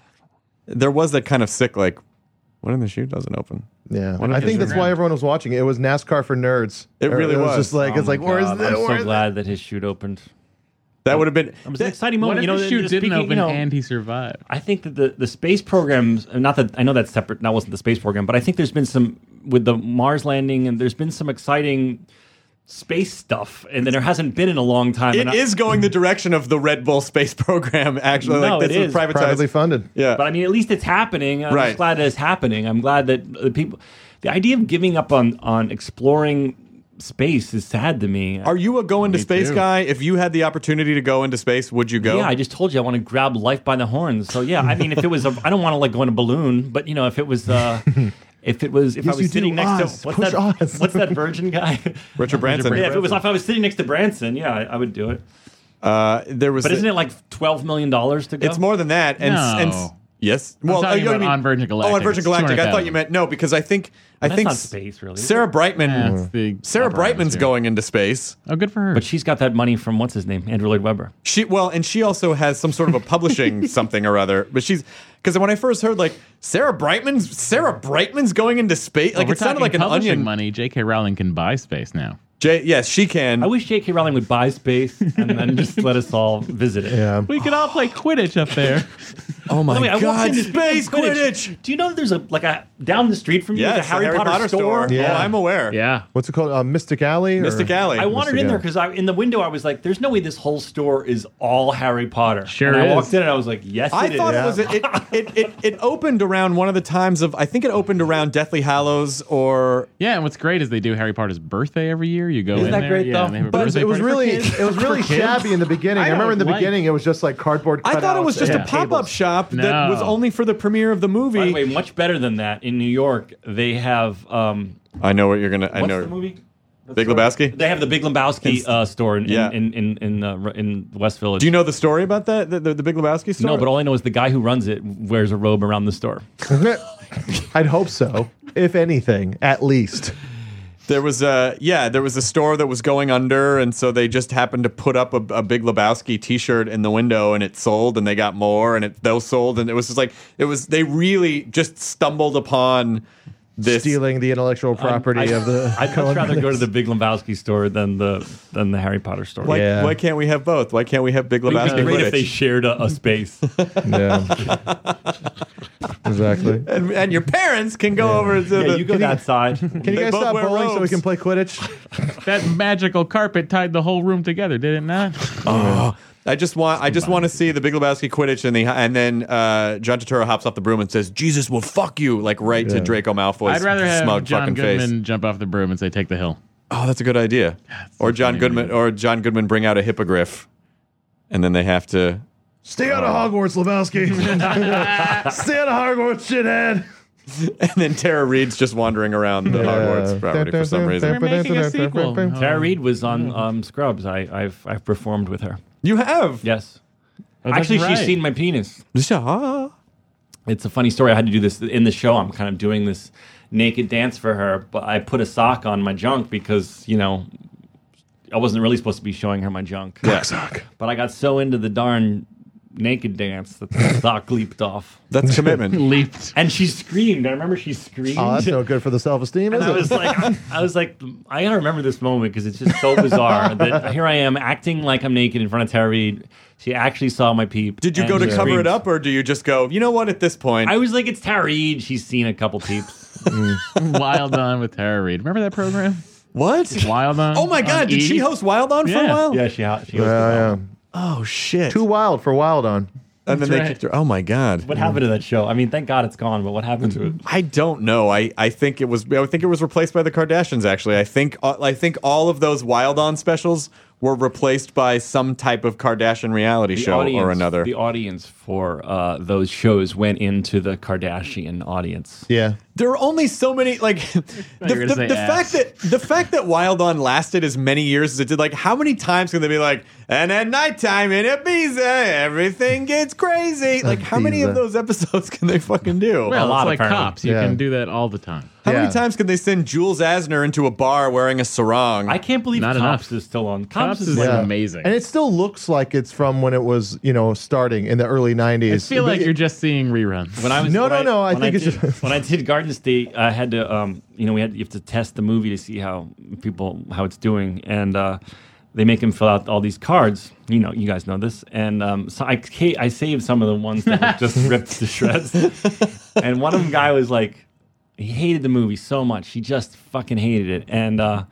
There was that kind of sick like, when the chute doesn't open. Yeah, What I if think it's that's why around? everyone was watching it. It was NASCAR for nerds. It really was. just like Oh it's like my where's God, the? I'm so where's glad that his chute opened. That would have been. It was an exciting What moment. if You know, the chute just didn't speaking, open you know, and he survived? I think that the, the space programs, not that I know that's separate, that wasn't the space program, but I think there's been some, with the Mars landing, and there's been some exciting space stuff, and then there hasn't been in a long time. It and I- is going the direction of the Red Bull space program. Actually, No, like this it is is. privatized. privately funded? Yeah, But I mean, at least it's happening. I'm Right. just glad that it's happening. I'm glad that the people, the idea of giving up on, on exploring space is sad to me. Are you a go into Me space too. guy? If you had the opportunity to go into space, would you go? Yeah, I just told you I want to grab life by the horns. So yeah, I mean, if it was, a, I don't want to like go in a balloon, but you know, if it was, uh, if it was, if Yes, I you was do. sitting next Oz. to what's Push that, Oz. what's that Virgin guy? Richard Branson. Yeah, if it was, if I was sitting next to Branson, yeah, I, I would do it. Uh, there was. But the- isn't it like twelve million dollars to go? It's more than that. And, No. and yes. Well, talking uh, you about mean- on Virgin Galactic. Oh, on Virgin It's Galactic. I thought two hundred thousand. you meant no, because I think I That's think not S- space, really. Sarah Brightman. Yeah, it's the Sarah upper Brightman's atmosphere. going into space. Oh, good for her. But she's got that money from what's his name, Andrew Lloyd Webber. She well, and she also has some sort of a publishing something or other. But she's because when I first heard like Sarah Brightman's Sarah Brightman's going into space, like Well, it sounded we're like an talking publishing onion. money. J K. Rowling can buy space now. J- yes, she can. I wish J K. Rowling would buy space and then just let us all visit it. Yeah. We could all play Quidditch up there. oh my By the way, I walked God, into space Quidditch. Do you know that there's a like a down the street from you Yes, there's a Harry, the Potter, store? Yeah. Oh, I'm aware. Yeah. What's it called? Uh, Mystic Alley. or- Mystic Alley. I wandered Mystic in there Alley. because I in the window I was like, "There's no way this whole store is all Harry Potter." Sure and I is. walked in and I was like, "Yes, I it thought is." it was it it, it it it opened around one of the times of I think it opened around Deathly Hallows or Yeah, and what's great is they do Harry Potter's birthday every year. You go Isn't in that there. great, yeah, though? and they have a But birthday it was party for really, kids. it was really For kids? shabby in the beginning. I, I remember in the don't like- beginning it was just like cardboard. I thought it was cutouts just and a pop-up tables. shop that No. was only for the premiere of the movie. By the way, much better than that. In New York, they have um, I know what you're gonna. I what's know. the movie? The Big store? Lebowski? They have the Big Lebowski It's- uh, store in yeah. in in in, uh, in the West Village. Do you know the story about that? The, the, the Big Lebowski story? No, but all I know is the guy who runs it wears a robe around the store. I'd hope so. If anything, at least. There was a yeah, there was a store that was going under, and so they just happened to put up a, a Big Lebowski T-shirt in the window, and it sold, and they got more, and it those sold, and it was just like it was. They really just stumbled upon this. stealing the intellectual property I, of the. I'd much rather go to the Big Lebowski store than the than the Harry Potter store. Why, Yeah. why can't we have both? Why can't we have Big It'd Lebowski? be great if Quidditch? they shared a, a space. Yeah. Exactly. and, and your parents can go over to yeah, the. you go that side. Can you They guys both stop wear bowling so we robes. can play Quidditch? That magical carpet tied the whole room together, did it not? Oh, I just want I just want to see the Big Lebowski Quidditch and the and then uh, John Turturro hops off the broom and says Jesus will fuck you like right Yeah. to Draco Malfoy's I'd rather have smug John fucking Goodman face. jump off the broom and say, "Take the hill." Oh, that's a good idea. so Or John funny Goodman when or John Goodman bring out a hippogriff, and then they have to. Stay out of Hogwarts, Lebowski. Stay out of Hogwarts, shithead. And then Tara Reid's just wandering around the Hogwarts property for some reason. We're making a sequel. Tara Reid was on um, Scrubs. I, I've I've performed with her. You have. Yes. Oh, that's Actually, right. she's seen my penis. Yeah. It's a funny story. I had to do this in the show. I'm kind of doing this naked dance for her, but I put a sock on my junk because, you know, I wasn't really supposed to be showing her my junk. Yeah. But I got so into the darn naked dance that the sock leaped off. That's commitment. Leaped. And she screamed. I remember she screamed. Oh, that's no good for the self-esteem, is And I it? was like, I, I was like, I gotta remember this moment because it's just so bizarre that here I am acting like I'm naked in front of Tara Reid. She actually saw my peep. Did you and go to she cover it screamed. up, or do you just go? You know what? At this point, I was like, it's Tara Reid. She's seen a couple peeps. Wild On with Tara Reid. Remember that program? what? Wild On. Oh my God! on Did E! she host Wild On for a Yeah. while? Yeah, she she hosted yeah, well. yeah. Oh shit! Too wild for Wild On. and then That's they right. kicked her. Oh my God! What happened to that show? I mean, thank God it's gone, but what happened to it? I don't know. I, I think it was. I think it was replaced by the Kardashians. Actually, I think. Uh, I think all of those Wild On specials were replaced by some type of Kardashian reality show or another. The audience for uh, those shows went into the Kardashian audience. Yeah. There are only so many. Like the, you were gonna the, say the ass. fact that the fact that Wild On lasted as many years as it did. Like, how many times can they be like, and at nighttime in Ibiza, everything gets crazy. Like, how many of Ibiza. those episodes can they fucking do? Well, A lot, it's like apparently. Cops. You Yeah. can do that all the time. How Yeah. many times can they send Jules Asner into a bar wearing a sarong? I can't believe Not Cops enough. is still on. Cops, Cops is is like like Yeah. amazing. And it still looks like it's from when it was, you know, starting in the early I nineties. feel like But- you're just seeing reruns. When I was No, when no, no, I when think it's did, just- when I did Garden State, I had to, um, you know, we had you have to test the movie to see how people how it's doing, and uh, they make him fill out all these cards. You know, you guys know this, and um, so I ca- I saved some of the ones that were just ripped to shreds, and one of them guy was like, he hated the movie so much, he just fucking hated it, and uh,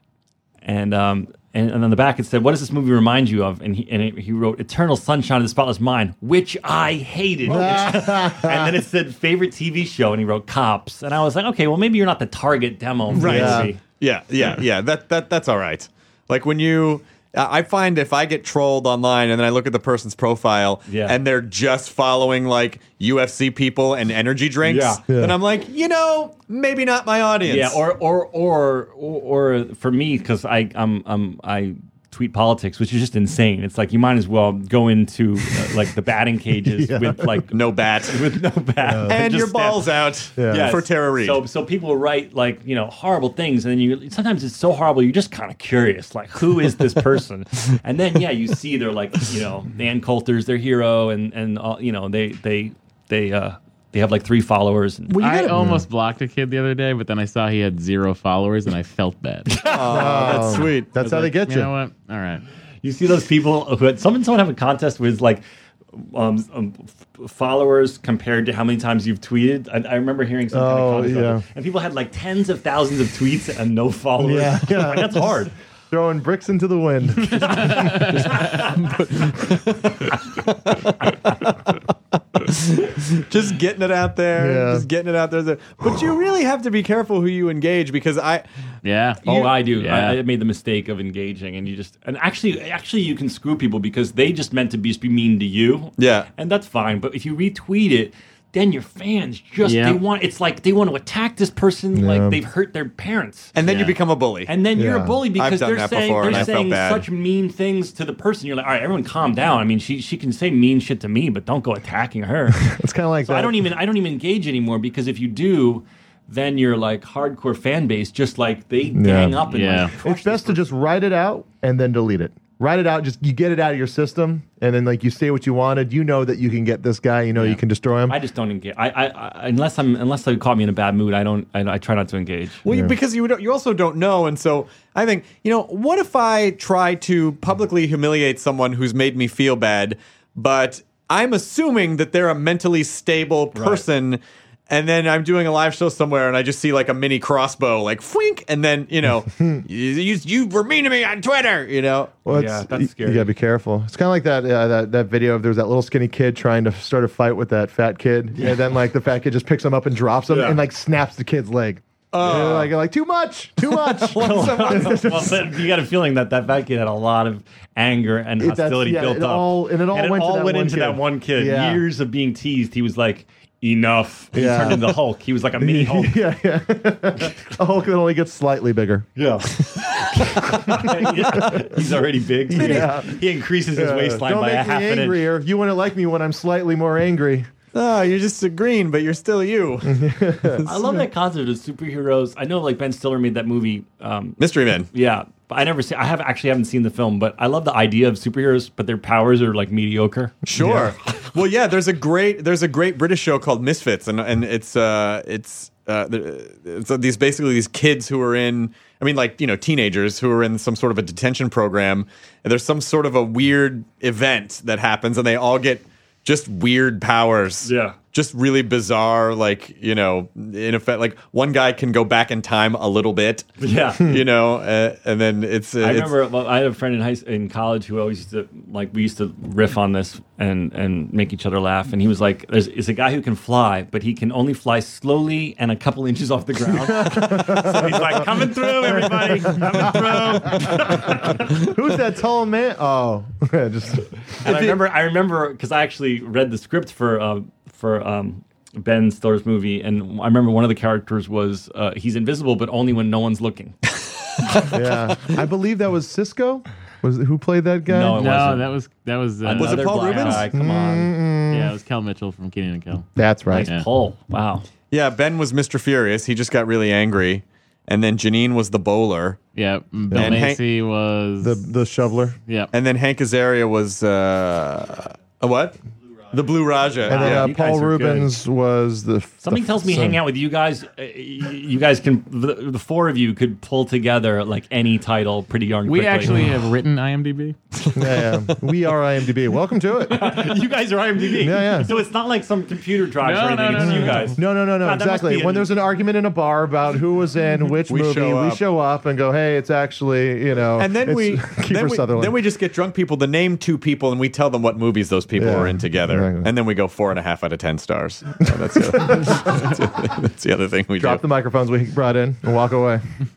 and um. And, and on the back it said, "What does this movie remind you of?" And he and it, he wrote, "Eternal Sunshine of the Spotless Mind," which I hated. And then it said, "Favorite T V show," and he wrote "Cops." And I was like, "Okay, well maybe you're not the target demo." for the Yeah. movie. Yeah, yeah, yeah. That that that's all right. Like when you, I find if I get trolled online and then I look at the person's profile Yeah. and they're just following like U F C people and energy drinks, Yeah. Yeah. then I'm like, you know, maybe not my audience. Yeah, or or or or, or for me, because I um um I tweet politics, which is just insane. It's like you might as well go into uh, like the batting cages Yeah. with like no bat with no bat and just your stand- balls out Yeah. Yes. for Tara Reid. So, so people will write like you know horrible things, and then you sometimes it's so horrible you're just kind of curious, like who is this person? And then yeah, you see they're like you know Ann Coulter's their hero, and and all, you know they they they uh they have like three followers. And, Well, you I gotta- almost blocked a kid the other day, but then I saw he had zero followers, and I felt bad. oh, that's sweet. That's how they get you you. know what? All right. You see those people who had someone someone have a contest with like um, um, f- followers compared to how many times you've tweeted. I, I remember hearing some kind Oh, of contest, about yeah. it. And people had like tens of thousands of tweets and no followers. Yeah, yeah. Like, that's hard. Throwing bricks into the wind. Just getting it out there. Yeah. Just getting it out there. But you really have to be careful who you engage because I. Yeah. Oh, I do. Yeah. I, I made the mistake of engaging, and you just and actually, actually, you can screw people because they just meant to be, just be mean to you. Yeah. and that's fine. But if you retweet it, then your fans just Yeah. they want. It's like they want to attack this person Yeah. like they've hurt their parents. And then you Yeah. become a bully. And then you're Yeah. a bully because done they're that saying before, and they're I felt saying bad. such mean things to the person. You're like, all right, everyone, calm down. I mean, she she can say mean shit to me, but don't go attacking her. It's kind of like So that. I don't even I don't even engage anymore because if you do, then you're like hardcore fan base, just like they gang up and Yeah. like, crush It's best to this just write it out and then delete it. write it out. Just you get it out of your system, and then like you say what you wanted. You know that you can get this guy. You know you can destroy him. I just don't engage. I, I, I unless I'm unless they caught me in a bad mood. I don't. I, I try not to engage. Well, you, because you don't, you also don't know, and so I think you know. What if I try to publicly humiliate someone who's made me feel bad, but I'm assuming that they're a mentally stable person. Right. And then I'm doing a live show somewhere, and I just see like a mini crossbow, like fwink, and then you know, you, you you were mean to me on Twitter, you know. Well, yeah, that's you, scary. You gotta be careful. It's kind of like that uh, that that video of there was that little skinny kid trying to start a fight with that fat kid, yeah. and then like the fat kid just picks him up and drops him, yeah. and like snaps the kid's leg. Oh, you know, like like too much, too much. well, well, you got a feeling that that fat kid had a lot of anger and hostility yeah, built it up, all, and it all and went, it all to that went one into kid. that one kid. Yeah. Years of being teased, he was like, enough. He Yeah. turned into the Hulk. He was like a mini Hulk. yeah, yeah. A Hulk that only gets slightly bigger. Yeah. yeah. He's already big. So Yeah. He increases his Yeah. waistline Don't by make a me half an inch. angrier. You wouldn't like me when I'm slightly more angry. Oh, you're just a green, but you're still you. I love that concept of superheroes. I know, like Ben Stiller made that movie. Um, Mystery Men. yeah, but I never see. I have actually haven't seen the film, but I love the idea of superheroes, but their powers are like mediocre. Sure. Well, yeah. There's a great there's a great British show called Misfits, and and it's uh it's uh it's these basically these kids who are in. I mean, like you know, teenagers who are in some sort of a detention program, and there's some sort of a weird event that happens, and they all get just weird powers. Yeah. Just really bizarre, like, you know, in effect, like one guy can go back in time a little bit. Yeah. You know, uh, and then it's. Uh, I it's, remember well, I had a friend in high in college who always used to like we used to riff on this and and make each other laugh. And he was like, "There's is a guy who can fly, but he can only fly slowly and a couple inches off the ground." So he's like, "Coming through, everybody, coming through." Who's that tall man? Oh, just. And I remember, I remember because I actually read the script for uh, for um, Ben Stiller's movie, and I remember one of the characters was uh, he's invisible, but only when no one's looking. Yeah, I believe that was Cisco. Was who played that guy? No, it No, wasn't. that was that was uh, Was it Another Paul black Rubens? guy, come on, yeah, it was Kel Mitchell from Kenan and Kel. That's right. nice Yeah. pull. Wow. yeah, Ben was Mister Furious. He just got really angry. And then Janine was the bowler. Yeah, Bill And Hank- Macy was The the shoveler. yeah. And then Hank Azaria was. Uh, a what? The Blue Raja. And then yeah. uh, you guys Paul are Rubens was the. Something the tells me son. hanging out with you guys, uh, you guys can, the, the four of you could pull together like any title pretty darn We quickly. actually have written IMDb. Yeah, yeah. We are IMDb. Welcome to it. you guys are IMDb. Yeah, yeah. So it's not like some computer drives No, or anything, no, it's no, you no. guys. No, no, no, no. God, that must exactly. be When a- there's an argument in a bar about who was in which We movie, show we up. show up and go, "Hey, it's actually you know." And then it's we, Kiefer then we Sutherland. then we just get drunk people to name two people, and we tell them what movies those people Yeah, are in together, exactly. and then we go four and a half out of ten stars. So that's, the other, that's, the other, that's the other thing we drop do. the microphones we brought in and walk away.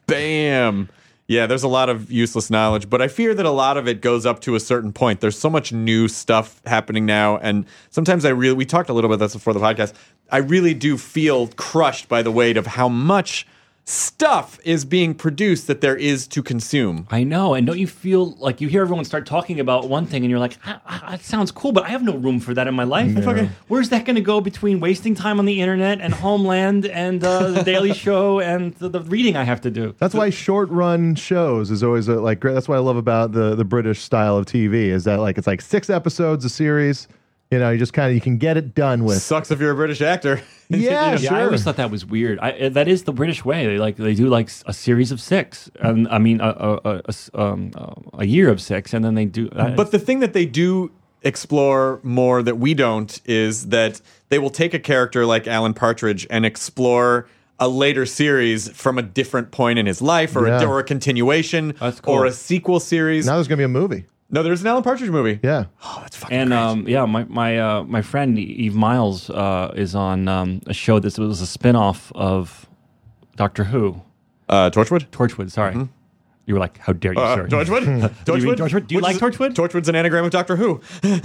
Bam. Yeah, there's a lot of useless knowledge, but I fear that a lot of it goes up to a certain point. There's so much new stuff happening now, and sometimes I really, we talked a little bit about this before the podcast, I really do feel crushed by the weight of how much stuff is being produced that there is to consume. I know, and don't you feel like you hear everyone start talking about one thing, and you're like, ah, ah, "That sounds cool," but I have no room for that in my life. Fucking- Where's that going to go between wasting time on the internet and Homeland and uh, the Daily Show and the, the reading I have to do? That's why short run shows is always a, like great. That's what I love about the the British style of T V is that like it's like six episodes a series. You know, you just kind of you can get it done with. Sucks if you're a British actor. Yeah, Yeah, I sure. always thought that was weird. I, uh, that is the British way. They like they do like a series of six, and I mean a a, a, a s- um, uh, a year of six, and then they do. Uh, But the thing that they do explore more that we don't is that they will take a character like Alan Partridge and explore a later series from a different point in his life, or, Yeah. a, or a continuation, That's cool. or a sequel series. Now there's gonna be a movie. No, there's an Alan Partridge movie. Yeah. Oh, that's fucking and great. um, yeah, my my uh, my friend Eve Miles uh, is on um, a show that was a spin-off of Doctor Who. uh, Torchwood. Torchwood, sorry. You were like, how dare you, Uh, sir? Torchwood. Do you mean Torchwood? Do you Which like is- Torchwood? Torchwood's an anagram of Doctor Who.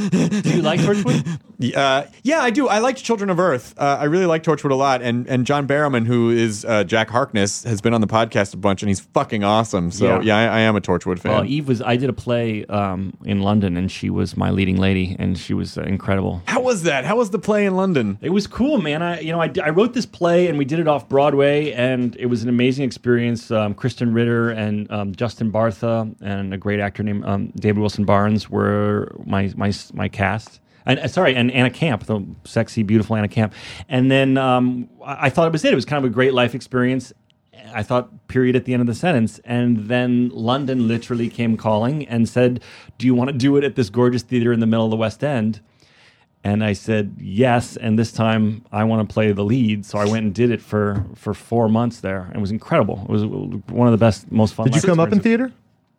Do you like Torchwood? Uh, yeah, I do. I liked Children of Earth. Uh, I really like Torchwood a lot. And and John Barrowman, who is uh, Jack Harkness, has been on the podcast a bunch, and he's fucking awesome. So Yeah. yeah, I, I am a Torchwood fan. Well, Eve was. I did a play um, in London, and she was my leading lady, and she was uh, incredible. How was that? How was the play in London? It was cool, man. I, you know, I, I wrote this play, and we did it off Broadway, and it was an amazing experience. Um, Kristen Ritter and um, um, Justin Bartha and a great actor named um, David Wilson Barnes were my my my cast. And uh, sorry, and Anna Camp, the sexy, beautiful Anna Camp. And then um, I, I thought it was it. It was kind of a great life experience. I thought, period, at the end of the sentence. And then London literally came calling and said, do you want to do it at this gorgeous theater in the middle of the West End? And I said, yes. And this time I want to play the lead. So I went and did it for, for four months there. And it was incredible. It was one of the best, most fun. Did you come up in theater?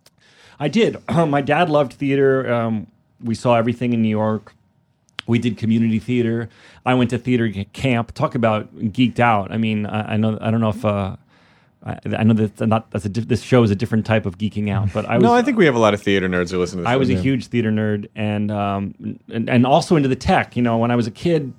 I did. My dad loved theater. Um, we saw everything in New York. We did community theater. I went to theater camp. Talk about geeked out. I mean, I, I know. I don't know if... Uh, I, I know that not that's a di- this show is a different type of geeking out, but I was, no, I think we have a lot of theater nerds who listen to this. I was show. a huge theater nerd, and um and, and also into the tech. You know, when I was a kid,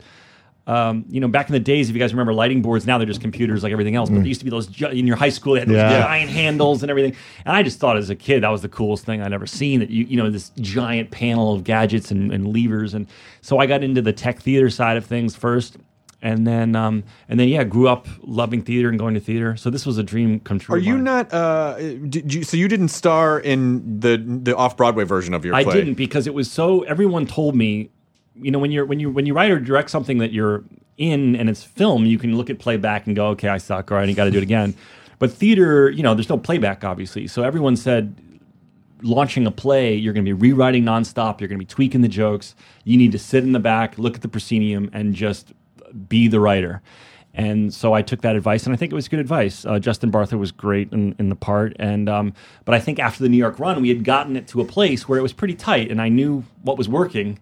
um, you know, back in the days, if you guys remember lighting boards, now they're just computers like everything else. But there used to be those gi- in your high school, they had those Yeah. giant handles and everything. And I just thought as a kid that was the coolest thing I'd ever seen. That you you know this giant panel of gadgets and, and levers, and so I got into the tech theater side of things first. And then, um, and then, yeah, grew up loving theater and going to theater. So this was a dream come true. Are of you mine. not? Uh, did you, so you didn't star in the the off Broadway version of your I play? didn't because it was so. Everyone told me, you know, when you're when you when you write or direct something that you're in and it's film, you can look at playback and go, okay, I suck, all right, you got to do it again. But theater, you know, there's no playback, obviously. So everyone said, launching a play, you're going to be rewriting nonstop. You're going to be tweaking the jokes. You need to sit in the back, look at the proscenium, and just be the writer. And so I took that advice, and I think it was good advice. Uh, Justin Bartha was great in, in the part, and um, but I think after the New York run, we had gotten it to a place where it was pretty tight, and I knew what was working.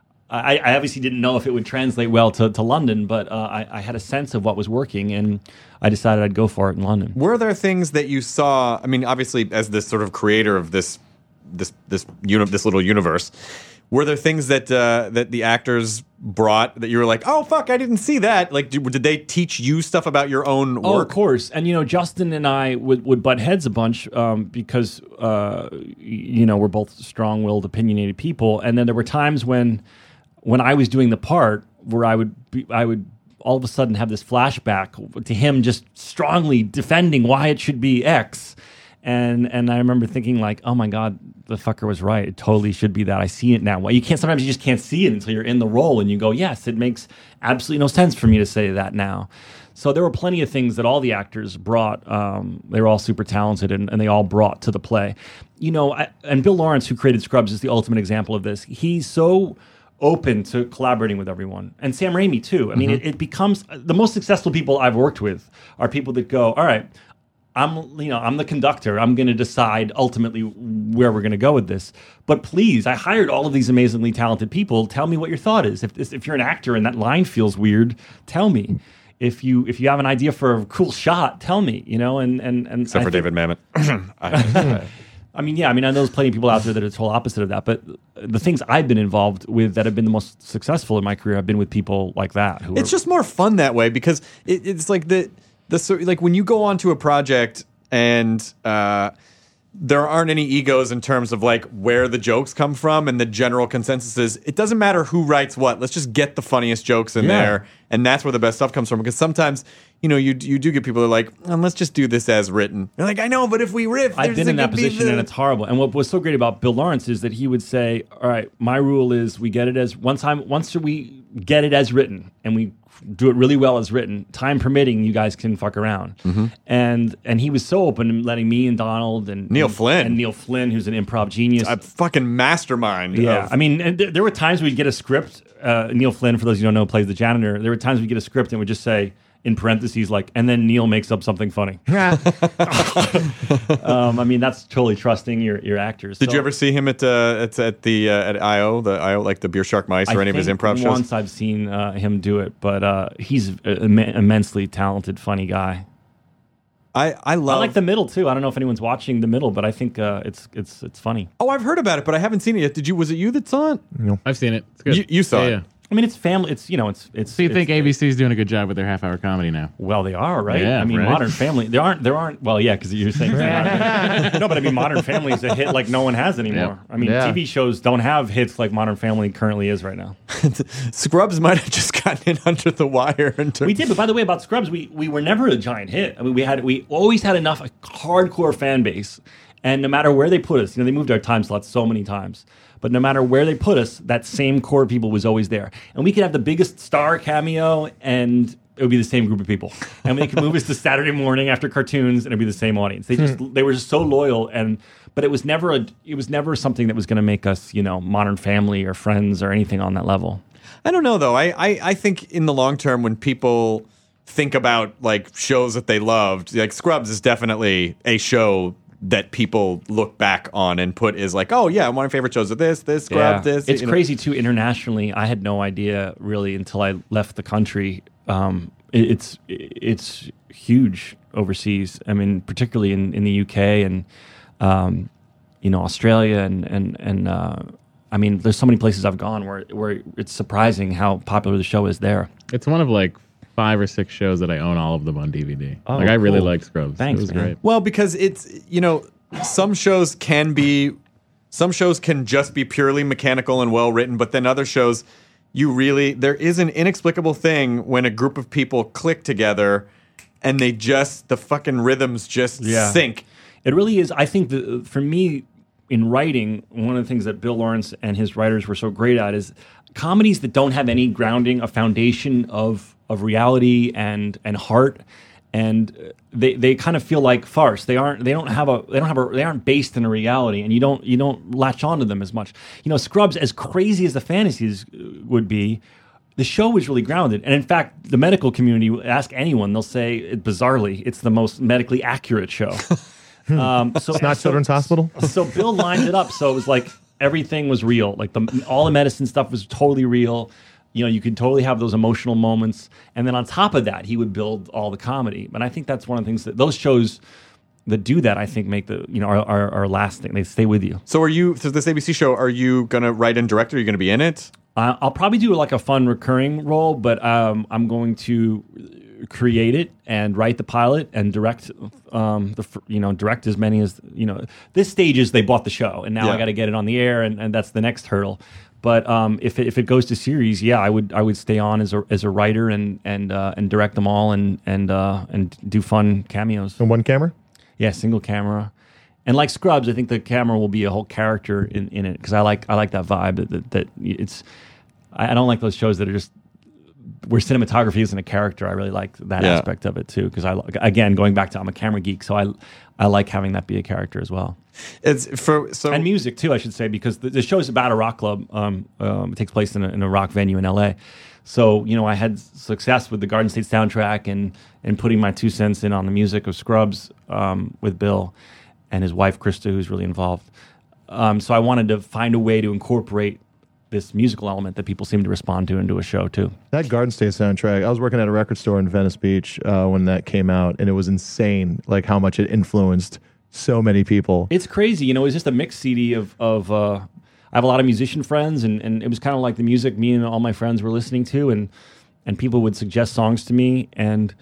I, I obviously didn't know if it would translate well to, to London, but uh, I, I had a sense of what was working, and I decided I'd go for it in London. Were there things that you saw? I mean, obviously, as this sort of creator of this this this uni- this little universe, were there things that uh, that the actors brought that you were like, oh fuck, I didn't see that? Like, did, did they teach you stuff about your own work? Oh, of course. And you know, Justin and I would, would butt heads a bunch um, because uh, you know we're both strong-willed, opinionated people. And then there were times when when I was doing the part where I would be, I would all of a sudden have this flashback to him just strongly defending why it should be X. And and I remember thinking like, oh my God, the fucker was right. It totally should be that. I see it now. Well, you can't. Sometimes you just can't see it until you're in the role, and you go, yes, it makes absolutely no sense for me to say that now. So there were plenty of things that all the actors brought. Um, they were all super talented, and, and they all brought to the play. You know, I, and Bill Lawrence, who created Scrubs, is the ultimate example of this. He's so open to collaborating with everyone, and Sam Raimi too. I mean, Mm-hmm. it, it becomes the most successful people I've worked with are people that go, all right, I'm, you know, I'm the conductor. I'm going to decide ultimately where we're going to go with this. But please, I hired all of these amazingly talented people. Tell me what your thought is. If if you're an actor and that line feels weird, tell me. If you if you have an idea for a cool shot, tell me. You know, and and and Except I for think- David Mamet. I- I mean, yeah, I mean, I know there's plenty of people out there that are the total opposite of that. But the things I've been involved with that have been the most successful in my career have been with people like that. Who It's are, just more fun that way because it, it's like the the sort like when you go onto a project and uh, there aren't any egos in terms of like where the jokes come from, and the general consensus is it doesn't matter who writes what. Let's just get the funniest jokes in Yeah. there, and that's where the best stuff comes from. Because sometimes you know you you do get people that are like, oh, let's just do this as written. They're like, I know, but if we riff, I've there's been in that gonna be position the- and it's horrible. And what was so great about Bill Lawrence is that he would say, "All right, my rule is we get it as one time. Once we get it as written, and we do it really well as written, time permitting, you guys can fuck around." Mm-hmm. And and he was so open in letting me and Donald and Neil and, Flynn. and Neil Flynn, who's an improv genius. a fucking mastermind. Yeah, of- I mean, and th- there were times we'd get a script. Uh, Neil Flynn, for those who don't know, plays the janitor. There were times we'd get a script and would just say, in parentheses, like, and then Neil makes up something funny. um, I mean, that's totally trusting your, your actors. Did So you ever see him at uh, at, at the uh, at I O the I O like the Beer Shark Mice or I any of his think improv shows? Once I've seen uh, him do it, but uh, he's an Im- immensely talented, funny guy. I I love. I like The Middle too. I don't know if anyone's watching The Middle, but I think uh, it's it's it's funny. Oh, I've heard about it, but I haven't seen it yet. Did you? Was it you that saw it? I've seen it. It's good. You- you saw yeah, it. Yeah. I mean, it's family. It's you know, it's it's. So you it's, think A B C is doing a good job with their half-hour comedy now? Well, they are, right? Yeah, I mean, right. Modern Family. There aren't. There aren't. Well, yeah, because you're saying they aren't. No, but I mean, Modern Family is a hit like no one has anymore. Yeah. I mean, Yeah. T V shows don't have hits like Modern Family currently is right now. Scrubs might have just gotten in under the wire. In terms We did, but by the way, about Scrubs, we we were never a giant hit. I mean, we had we always had enough a hardcore fan base, And no matter where they put us, you know, they moved our time slots so many times. But no matter where they put us, that same core of people was always there. And we could have the biggest star cameo, and it would be the same group of people. And they could move us to Saturday morning after cartoons, and it'd be the same audience. They just they were just so loyal, and but it was never a it was never something that was going to make us, you know, Modern Family or Friends or anything on that level. I don't know though. I, I I think in the long term, when people think about like shows that they loved, like Scrubs is definitely a show that people look back on and put is like, oh yeah, one of my favorite shows are this, this, Scrubs, Yeah. this. It's you know. crazy too. Internationally, I had no idea really until I left the country. Um, it, it's it's huge overseas. I mean, particularly in, in the U K and um, you know, Australia and and and uh, I mean, there's so many places I've gone where where it's surprising how popular the show is there. It's one of like five or six shows that I own all of them on D V D. Oh, like I really cool. like Scrubs. Thanks, it was man. great. Well, because it's, you know, some shows can be, some shows can just be purely mechanical and well written, but then other shows, you really, there is an inexplicable thing when a group of people click together and they just, the fucking rhythms just Yeah. sync. It really is. I think that for me, in writing, one of the things that Bill Lawrence and his writers were so great at is comedies that don't have any grounding, a foundation of of reality and and heart, and they they kind of feel like farce. They aren't. They don't have a. They don't have a. They aren't based in a reality, and you don't you don't latch onto them as much. You know, Scrubs, as crazy as the fantasies would be, the show was really grounded. And in fact, the medical community, ask anyone, they'll say, it, bizarrely, it's the most medically accurate show. Um, so It's not so, Children's Hospital? So Bill lined it up so it was like everything was real. Like the all the medicine stuff was totally real. You know, you could totally have those emotional moments, and then on top of that, he would build all the comedy. And I think that's one of the things that those shows that do that, I think, make the you know are, are, are lasting. They stay with you. So are you, for this A B C show, are you going to write and direct, or are you going to be in it? Uh, I'll probably do like a fun recurring role, but um, I'm going to create it and write the pilot and direct. Um, the you know direct as many as you know. This stage is they bought the show, and now Yeah. I got to get it on the air, and, and that's the next hurdle. But um, if it, if it goes to series, yeah, I would I would stay on as a as a writer and and uh, and direct them all and and uh, and do fun cameos. And one camera? Yeah, single camera. And like Scrubs, I think the camera will be a whole character in, in it because I like I like that vibe that, that, that it's. I, I don't like those shows that are just where cinematography isn't a character. I really like that Yeah. aspect of it too because I again going back to I'm a camera geek, so I I like having that be a character as well. It's for so And music too, I should say, because the, the show is about a rock club. Um, um, it takes place in a, in a rock venue in L A. So you know, I had success with the Garden State soundtrack and and putting my two cents in on the music of Scrubs um, with Bill and his wife Krista, who's really involved. Um, so I wanted to find a way to incorporate this musical element that people seem to respond to into a show too. That Garden State soundtrack, I was working at a record store in Venice Beach uh, when that came out, and it was insane, like how much it influenced so many people. It's crazy, you know. It's just a mix C D of of. Uh, I have a lot of musician friends, and, and it was kind of like the music me and all my friends were listening to, and and people would suggest songs to me, and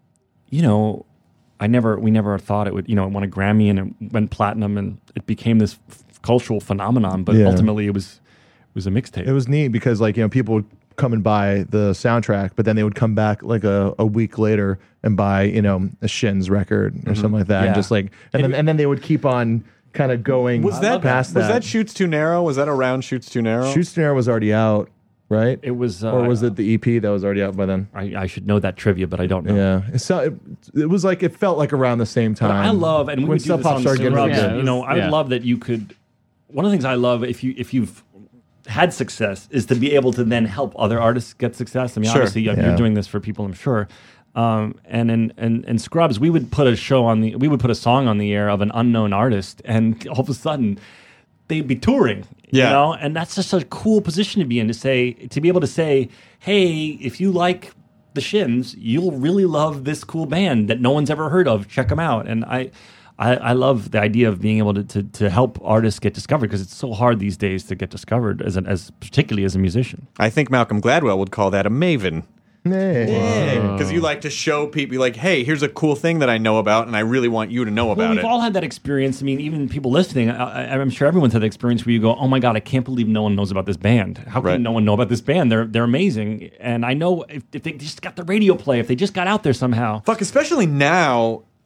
you know, I never we never thought it would, you know, it won a Grammy and it went platinum, and it became this f- cultural phenomenon. But Yeah. ultimately, it was it was a mixtape. It was neat because, like, you know, people would come and buy the soundtrack, but then they would come back like a, a week later and buy, you know, a Shins record or something like that, Yeah. and just like, and then and then they would keep on kind of going. was that past was that? that Shoots Too Narrow? Was that around Shoots Too Narrow? Shoot Snare was already out, right? It was, uh, or was it the E P that was already out by then? I, I should know that trivia, but I don't know. Yeah, so it, it was like it felt like around the same But time. I love, and we when would do Sub this Pop on started getting Scrubs, really Yeah, good. it you know, was- I would yeah. love that you could. One of the things I love if you if you've had success is to be able to then help other artists get success. I mean, Sure. obviously you're Yeah. doing this for people, I'm sure. Um, and in and, and Scrubs, we would put a show on the, we would put a song on the air of an unknown artist, and all of a sudden they'd be touring. Yeah. You know, and that's just a cool position to be in to say to be able to say, hey, if you like the Shins, you'll really love this cool band that no one's ever heard of. Check them out. And I. I, I love the idea of being able to, to, to help artists get discovered because it's so hard these days to get discovered as an, as particularly as a musician. I think Malcolm Gladwell would call that a maven. Hey. Because you like to show people, like, hey, here's a cool thing that I know about, and I really want you to know Well, about we've it. all had that experience. I mean, even people listening, I, I, I'm sure everyone's had the experience where you go, "Oh my god, I can't believe no one knows about this band. How can Right. no one know about this band? They're they're amazing." And I know if, if they just got the radio play, if they just got out there somehow. Fuck, especially now,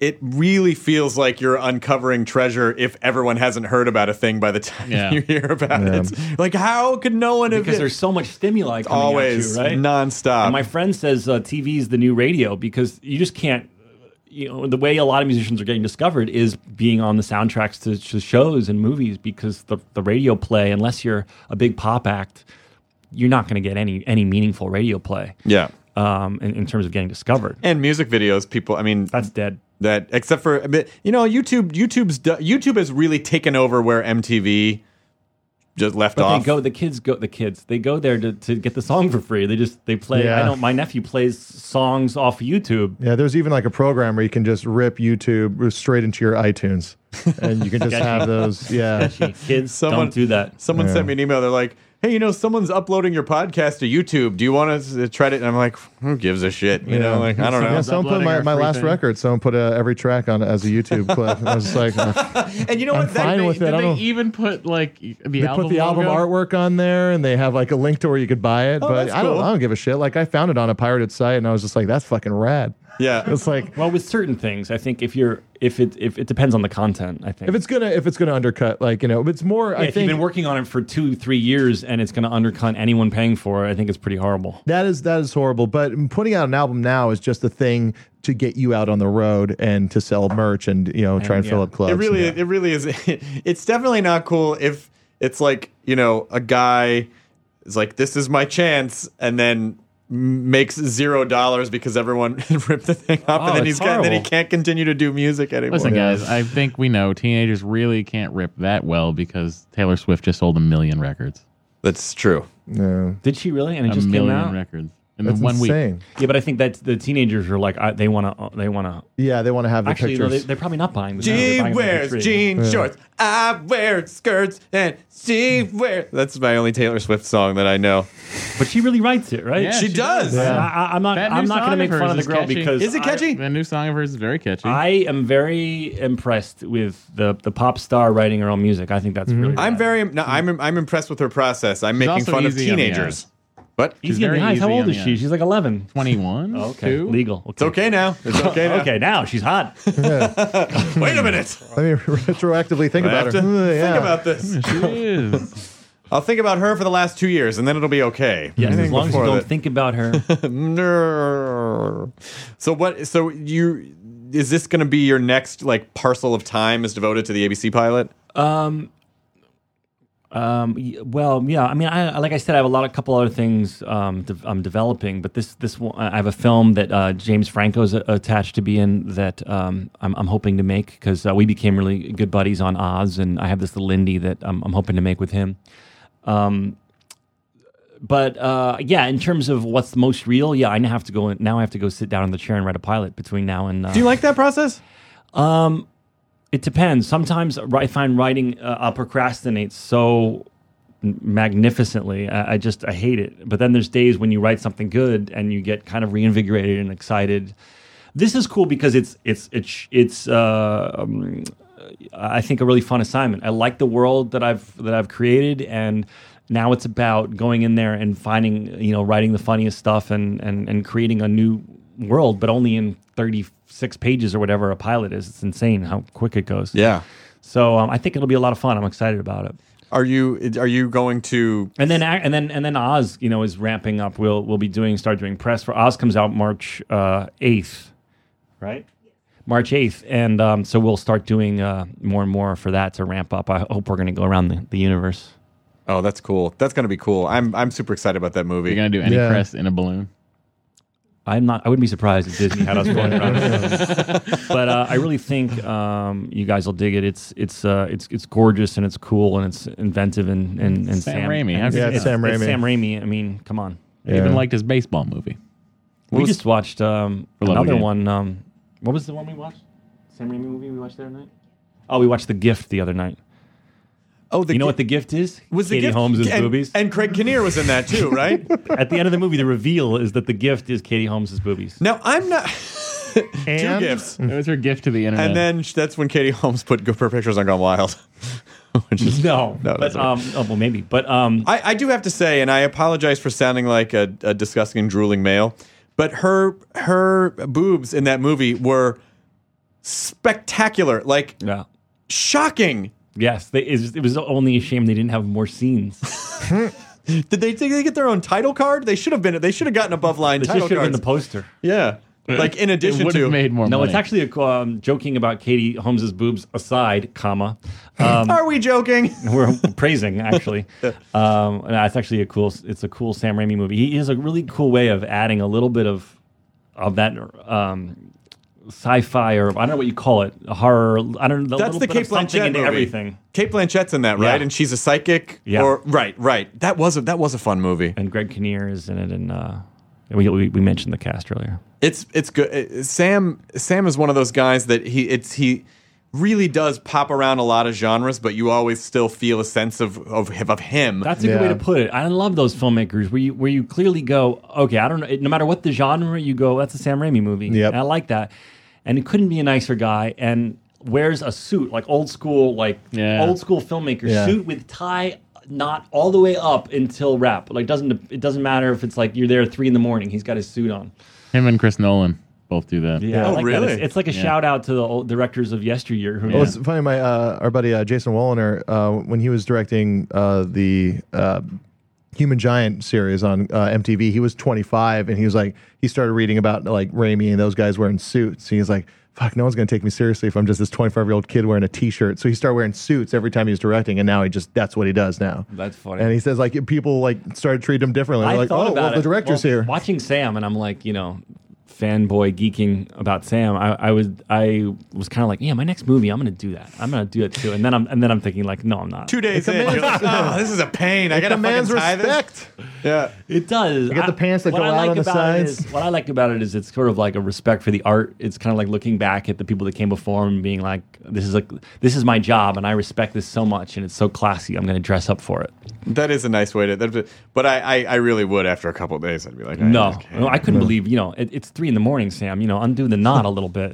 it really feels like you're uncovering treasure if everyone hasn't heard about a thing by the time Yeah. you hear about Yeah. it. Like, how could no one have Because there's so much stimuli coming always at you, right? nonstop? And my friend says uh, T V is the new radio because you just can't. You know, the way a lot of musicians are getting discovered is being on the soundtracks to, to shows and movies because the the radio play, unless you're a big pop act, you're not going to get any any meaningful radio play. yeah. Um, in, in terms of getting discovered, And music videos, people, I mean, that's dead. that except for, you know, YouTube, YouTube's, do- YouTube has really taken over where M T V just left But off. they go. The kids go. The kids. They go there to, to get the song for free. They just they play. Yeah. I know my nephew plays songs off of YouTube. Yeah, there's even like a program where you can just rip YouTube straight into your iTunes, and you can just have those. Yeah, Kids, Someone- don't do that. Someone Yeah. sent me an email. They're like, "Hey, you know, someone's uploading your podcast to YouTube. Do you want to try it?" And I'm like, "Who gives a shit?" You know, Yeah. like I don't know. Yeah, someone put uploading my, our my free last thing. record. Someone put uh, every track on as a YouTube clip. I was just like, uh, And you know I'm what? That- fine they- with it. I Did don't. they even put like the They album put the album logo? artwork on there, and they have like a link to where you could buy it. but Oh, that's I don't. cool. I don't give a shit. Like I found it on a pirated site, and I was just like, "That's fucking rad." Yeah. It's like Well, with certain things, I think if you're if it if it depends on the content. I think if it's gonna if it's gonna undercut, like you know, if it's more. Yeah, I if think you've been working on it for two three years and it's going to undercut anyone paying for it, I think it's pretty horrible. that is that is horrible. But putting out an album now is just a thing to get you out on the road and to sell merch and you know try and And, fill yeah. up clubs. It really, and- it really is. It's definitely not cool if it's like, you know, a guy is like, "This is my chance," and then m- makes zero dollars because everyone ripped the thing up, Oh, and then it's he's got, then he horrible. can't continue to do music anymore. Listen, Yeah. guys, I think we know teenagers really can't rip that well because Taylor Swift just sold a million records. That's true. No, Did she really? And it A just came million out. records in that's the one week. insane. Yeah, but I think that the teenagers are like I, they want to. They want to. Yeah, they want to have the Actually, no, pictures. they, they're probably not buying. The She they're buying them for wears free. jean Yeah. shorts. I wear skirts, and she wears. That's my only Taylor Swift song that I know. but she really writes it, right? Yeah, she, she does. does. I, I, I'm not. That I'm new not going song to make of fun of hers the is girl catchy. because Is it I- catchy? The new song of hers is very catchy. I am very impressed with the the pop star writing her own music. I think that's really. I'm rad. very. No, I'm. I'm impressed with her process. I'm She's making also fun of easy on the teenagers. But He's She's getting very high. How easy old on is the she? eye. She's like eleven. twenty-one. Oh, okay, Two? legal. it's okay now. It's okay now. Okay, now she's hot. Wait a minute. Let me retroactively think I about have her. to Uh, think yeah. about this. She is. I'll think about her for the last two years, and then it'll be okay. Yes, I as think long as you before don't that- think about her. No. So what? So you is this going to be your next like parcel of time is devoted to the A B C pilot? Um, um, y- well, yeah. I mean, I like I said, I have a lot, a couple other things um, de- I'm developing. But this, this, one, I have a film that uh, James Franco's a- attached to be in that um, I'm, I'm hoping to make because uh, we became really good buddies on Oz, and I have this little indie that I'm, I'm hoping to make with him. Um, but uh, yeah, in terms of what's the most real, yeah, I now have to go. Now I have to go sit down in the chair and write a pilot between now and. Uh, Do you like that process? Um, it depends. Sometimes I find writing, uh, I'll procrastinate so magnificently. I, I just, I hate it. But then there's days when you write something good and you get kind of reinvigorated and excited. This is cool because it's, it's, it's, it's, uh, um, I think a really fun assignment. I like the world that I've, that I've created, and now it's about going in there and finding, you know, writing the funniest stuff and, and, and creating a new world, but only in thirty-six pages or whatever a pilot is. It's insane how quick it goes. Yeah. So um, I think it'll be a lot of fun. I'm excited about it. Are you are you going to? And then and then and then Oz, you know, is ramping up. We'll we'll be doing start doing press for Oz. Comes out March uh, eighth, right? March eighth, and um, so we'll start doing uh, more and more for that to ramp up. I hope we're going to go around the, the universe. Oh, that's cool. That's going to be cool. I'm I'm super excited about that movie. You're gonna do any Yeah. press in a balloon? I'm not. I wouldn't be surprised if Disney had us going around. But uh, I really think um, you guys will dig it. It's it's uh, it's it's gorgeous and it's cool and it's inventive and and, and Sam Raimi. and Yeah, it's Sam Raimi. Sam Raimi. I mean, come on. I even liked his baseball movie. We was- just watched um, For Love another Again. one. Um, what was the one we watched? Sam Raimi movie we watched the other night? Oh, we watched The Gift the other night. Oh, the You know gi- what The Gift is? was the Katie gift Holmes' and, boobies. and Craig Kinnear was in that too, right? At the end of the movie, the reveal is that The Gift is Katie Holmes' boobies. Now I'm not. Two And- gifts, It was her gift to the internet. and then sh- that's when Katie Holmes put her pictures on Gone Wild. Which is, No, No, but that's all um, oh, well, maybe, but um, I, I do have to say, and I apologize for sounding like a, a disgusting, drooling male, but her her boobs in that movie were spectacular, like Yeah. shocking. Yes, they, it, was, it was only a shame they didn't have more scenes. Did they, did they get their own title card? They should have been. They should have gotten above line This title should have been cards. the poster. Yeah, like in It addition would to have made more No, money. it's actually a, um, joking about Katie Holmes's boobs aside, comma. Um, Are we joking? we're praising actually. Um, and it's actually a cool. It's a cool Sam Raimi movie. He has a really cool way of adding a little bit of of that um, sci-fi or I don't know what you call it, horror. I don't know. That's the Kate something Blanchett into movie. everything. Kate Blanchett's in that, right? Yeah. And she's a psychic. Yeah. Or right, right. That was a that was a fun movie. And Greg Kinnear is in it, and uh, we, we we mentioned the cast earlier. It's it's good. Uh, Sam Sam is one of those guys that he it's he really does pop around a lot of genres, but you always still feel a sense of of, of him. That's a good way Yeah. to put it. I love those filmmakers where you where you clearly go, okay, I don't know. No matter what the genre, you go, that's a Sam Raimi movie. Yep. And I like that. And it couldn't be a nicer guy. And wears a suit like old school, like Yeah. old school filmmaker Yeah. suit with tie knot all the way up until wrap. Like doesn't it doesn't matter if it's like you're there at three in the morning. He's got his suit on. Him and Chris Nolan both do that. Yeah, I Oh, like that. really? It's, it's like a Yeah. shout out to the old directors of yesteryear. Who Well, it's funny. My uh, our buddy uh, Jason Walliner, uh, when he was directing uh, the uh, Human Giant series on uh, M T V, he was twenty-five, and he was like, he started reading about like Raimi and those guys wearing suits. He's like, fuck, no one's going to take me seriously if I'm just this twenty-five year old kid wearing a T-shirt. So he started wearing suits every time he was directing, and now he just that's what he does now. That's funny. And he says like people like started treating him differently. They're I like, thought oh, about well, it. the director's Well, here. Watching Sam, and I'm like, you know, fanboy geeking about Sam. I, I was, I was kind of like, yeah, my next movie, I'm going to do that. I'm going to do it too. And then I'm, and then I'm thinking like, no, I'm not. Two days in, you're like, oh, this is a pain. I It gotta fucking demands tie respect. this. Yeah. It does. You got the pants that what go I out like on the about it sides. is- what I like about it is it's sort of like a respect for the art. It's kind of like looking back at the people that came before and being like, this is like this is my job, and I respect this so much, and it's so classy. I'm going to dress up for it. That is a nice way to. That, but I, I, I really would after a couple of days. I'd be like, No, okay. no, I couldn't believe. You know, it, it's three in the morning, Sam. You know, undo the knot a little bit.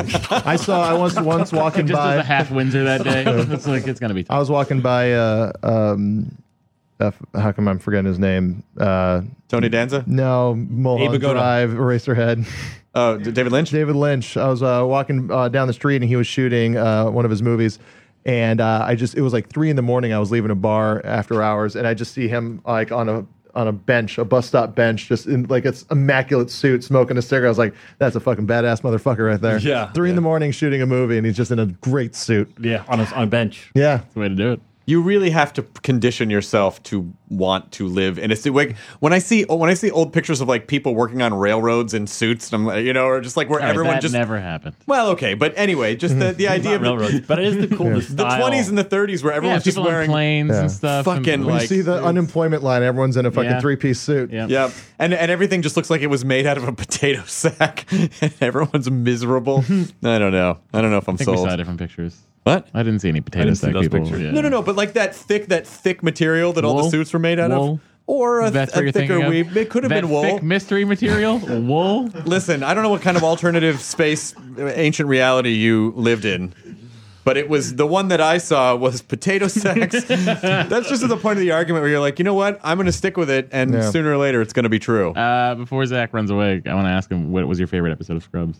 I saw I was once walking Just by. as a half Windsor that day. It's like it's gonna be. I was walking by. Uh, um, uh, how come I'm forgetting his name? Uh, Tony Danza. no, Mulholland Abe Vigoda. Drive, Eraserhead. Oh, D- David Lynch. David Lynch. I was uh, walking uh, down the street and he was shooting uh, one of his movies. And uh, I just, it was like three in the morning. I was leaving a bar after hours, and I just see him like on a on a bench, a bus stop bench, just in like it's immaculate suit, smoking a cigarette. I was like, that's a fucking badass motherfucker right there. Yeah. Three in the morning shooting a movie, and he's just in a great suit. Yeah, on a, on a bench. Yeah. That's the way to do it. You really have to condition yourself to want to live in a suit. Like when I see when I see old pictures of like people working on railroads in suits, and I'm like, you know, or just like where All right, everyone that just never happened. well, okay, but anyway, just the, the idea of the, Railroads, but it is the coolest the style. twenties and the thirties where Yeah, everyone's just people on wearing planes Yeah. and stuff. Fucking, and, When like- you see the unemployment line, everyone's in a fucking Yeah. three piece suit. yeah. yeah, and and everything just looks like it was made out of a potato sack, and everyone's miserable. I don't know. I don't know if I'm I think we sold. saw different pictures. What? I didn't see any potato didn't see sack those people. pictures. Yeah. No, no, no. But like that thick, that thick material that all the Wool? suits were made out Wool? of, or a, That's a what you're thicker thinking of? weave. It could have That been wool. thick mystery material. Wool. Listen, I don't know what kind of alternative space, uh, ancient reality you lived in, but it was the one that I saw was potato sacks. That's just at the point of the argument where you're like, you know what? I'm going to stick with it, and Yeah. sooner or later it's going to be true. Uh, before Zach runs away, I want to ask him what was your favorite episode of Scrubs?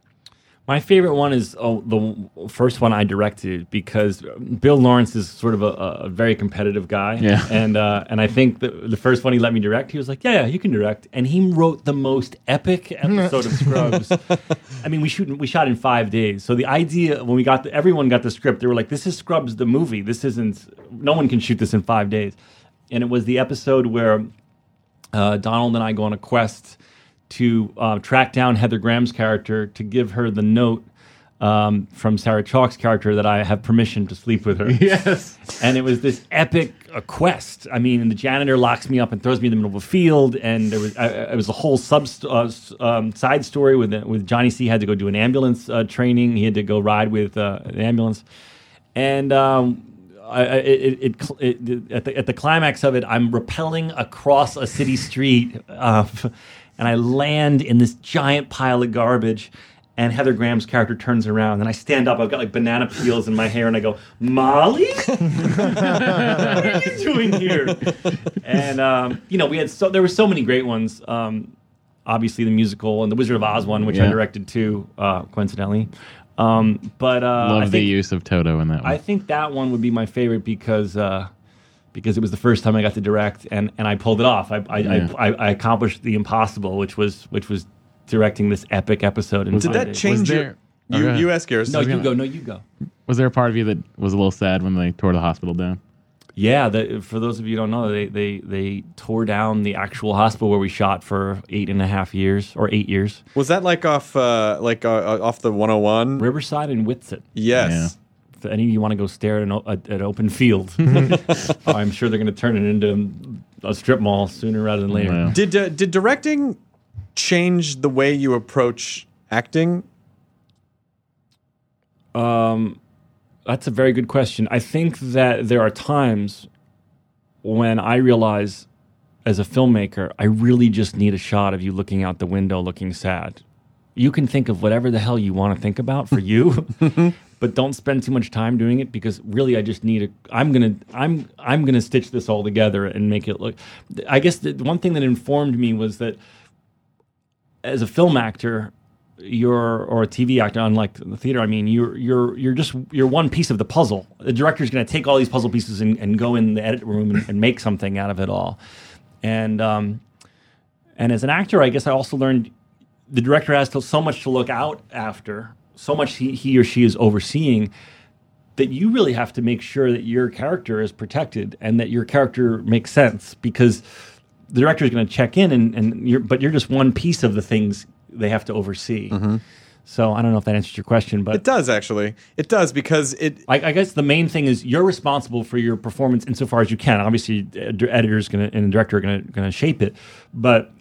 My favorite one is oh, the first one I directed because Bill Lawrence is sort of a, a very competitive guy. Yeah. And uh, and I think the, the first one he let me direct, he was like, yeah, yeah, you can direct. And he wrote the most epic episode of Scrubs. I mean, we shoot we shot in five days. So the idea when we got the, everyone got the script, they were like, this is Scrubs the movie. This isn't. No one can shoot this in five days. And it was the episode where uh, Donald and I go on a quest to uh, track down Heather Graham's character to give her the note um, from Sarah Chalk's character that I have permission to sleep with her. Yes. And it was this epic uh, quest. I mean, the janitor locks me up and throws me in the middle of a field, and there was uh, it was a whole sub uh, s- um, side story with with Johnny C had to go do an ambulance uh, training. He had to go ride with uh, an ambulance, and. Um, I, I- it, it, it, it, at, the, at the climax of it, I'm rappelling across a city street, uh, and I land in this giant pile of garbage. And Heather Graham's character turns around, and I stand up. I've got like banana peels in my hair, and I go, "Molly, what are you doing here?" And um, you know, we had so there were so many great ones. Um, obviously, the musical and the Wizard of Oz one, which I Yeah. directed too, uh, coincidentally. Um, but uh, Love I the think, use of Toto in that one. I think that one would be my favorite because uh, because it was the first time I got to direct and, and I pulled it off. I I, Yeah. I I I accomplished the impossible, which was which was directing this epic episode. In Did five that days. change Was your? there- Oh, You go ahead. you ask yours. No, you gonna- go. No, you go. Was there a part of you that was a little sad when they tore the hospital down? Yeah, the, for those of you who don't know, they, they they tore down the actual hospital where we shot for eight and a half years or eight years. Was that like off uh, like uh, off the one oh one? Riverside and Whitsett. Yes. If any of you want to go stare at an, o- at an open field, I'm sure they're going to turn it into a strip mall sooner rather than later. Wow. Did uh, did directing change the way you approach acting? Um, that's a very good question. I think that there are times when I realize, as a filmmaker, I really just need a shot of you looking out the window looking sad. You can think of whatever the hell you want to think about for you, but don't spend too much time doing it because really I just need a I'm going to I'm I'm going to stitch this all together and make it look. I guess the one thing that informed me was that as a film actor, you're or a T V actor, unlike the theater, I mean, you're you're you're just you're one piece of the puzzle. The director's going to take all these puzzle pieces and, and go in the edit room and, and make something out of it all. And um, and as an actor, I guess I also learned the director has to, so much to look out after, so much he, he or she is overseeing, that you really have to make sure that your character is protected and that your character makes sense, because the director is going to check in, and, and you're, but you're just one piece of the things they have to oversee. Mm-hmm. So I don't know if that answers your question, but It does actually. It does because it. I, I guess the main thing is you're responsible for your performance insofar as you can. Obviously, ed- editors gonna, and the director are going to shape it, but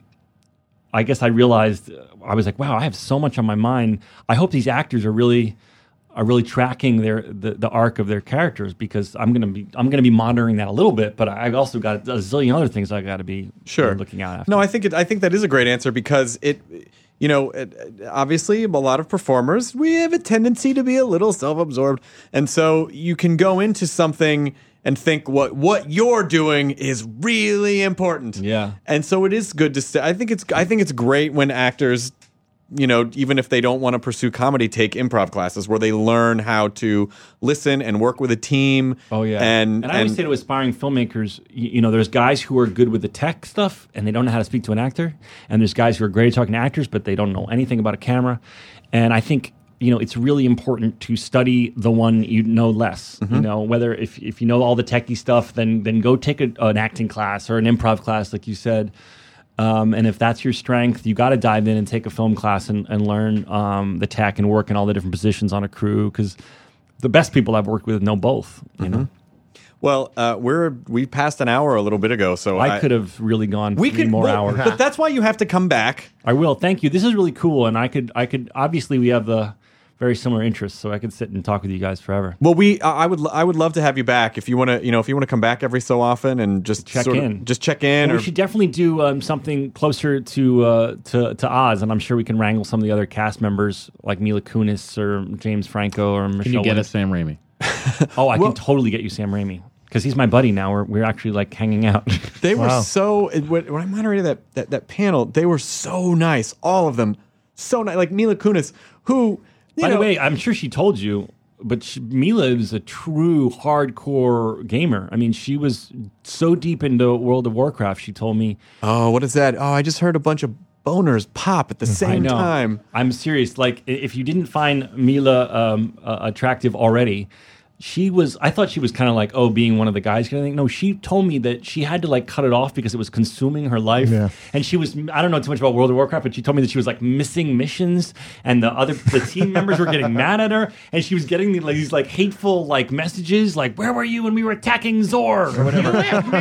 I guess I realized uh, I was like, wow, I have so much on my mind. I hope these actors are really are really tracking their the, the arc of their characters, because I'm gonna be I'm gonna be monitoring that a little bit, but I've also got a zillion other things I got to be Sure. looking out after. No, I think it, I think that is a great answer because it, you know, it, obviously a lot of performers, we have a tendency to be a little self-absorbed, and so you can go into something and think what what you're doing is really important. Yeah. And so it is good to stay. I think it's I think it's great when actors, you know, even if they don't want to pursue comedy, take improv classes where they learn how to listen and work with a team. Oh yeah, and and I always say to aspiring filmmakers, you, you know, there's guys who are good with the tech stuff and they don't know how to speak to an actor, and there's guys who are great at talking to actors but they don't know anything about a camera. And I think, you know, it's really important to study the one you know less. Mm-hmm. You know, whether if if you know all the techie stuff, then then go take a, an acting class or an improv class, like you said. Um, and if that's your strength, you got to dive in and take a film class and, and learn um, the tech and work in all the different positions on a crew, because the best people I've worked with know both. You know, well, uh, we're we passed an hour a little bit ago, so I, could have really gone we three could more well, hours. but that's why you have to come back. I will. Thank you. This is really cool, and I could I could obviously we have the very similar interests, so I could sit and talk with you guys forever. Well, we I would I would love to have you back if you want to you know if you want to come back every so often and just Check sort of- in. just check in. Well, or we should definitely do um, something closer to uh, to to Oz, and I'm sure we can wrangle some of the other cast members like Mila Kunis or James Franco or Michelle. Can you get Williams. us Sam Raimi? Oh, I can totally get you Sam Raimi, because he's my buddy now. We're we're actually like hanging out. They Wow. were so when when I moderated that, that that panel, they were so nice, all of them, so nice. Like Mila Kunis, who you By know, the way, I'm sure she told you, but she, Mila is a true hardcore gamer. I mean, she was so deep into World of Warcraft. She told me. oh, what is that? Oh, I just heard a bunch of boners pop at the I same know. time. I'm serious. Like, i- if you didn't find Mila um, uh, attractive already, she was. I thought she was kind of like, oh, being one of the guys kind of thing. No, she told me that she had to like cut it off because it was consuming her life. Yeah. And she was. I don't know too much about World of Warcraft, but she told me that she was like missing missions, and the other the team members were getting mad at her, and she was getting the, like, these like hateful like messages, like, "Where were you when we were attacking Zor?" or whatever.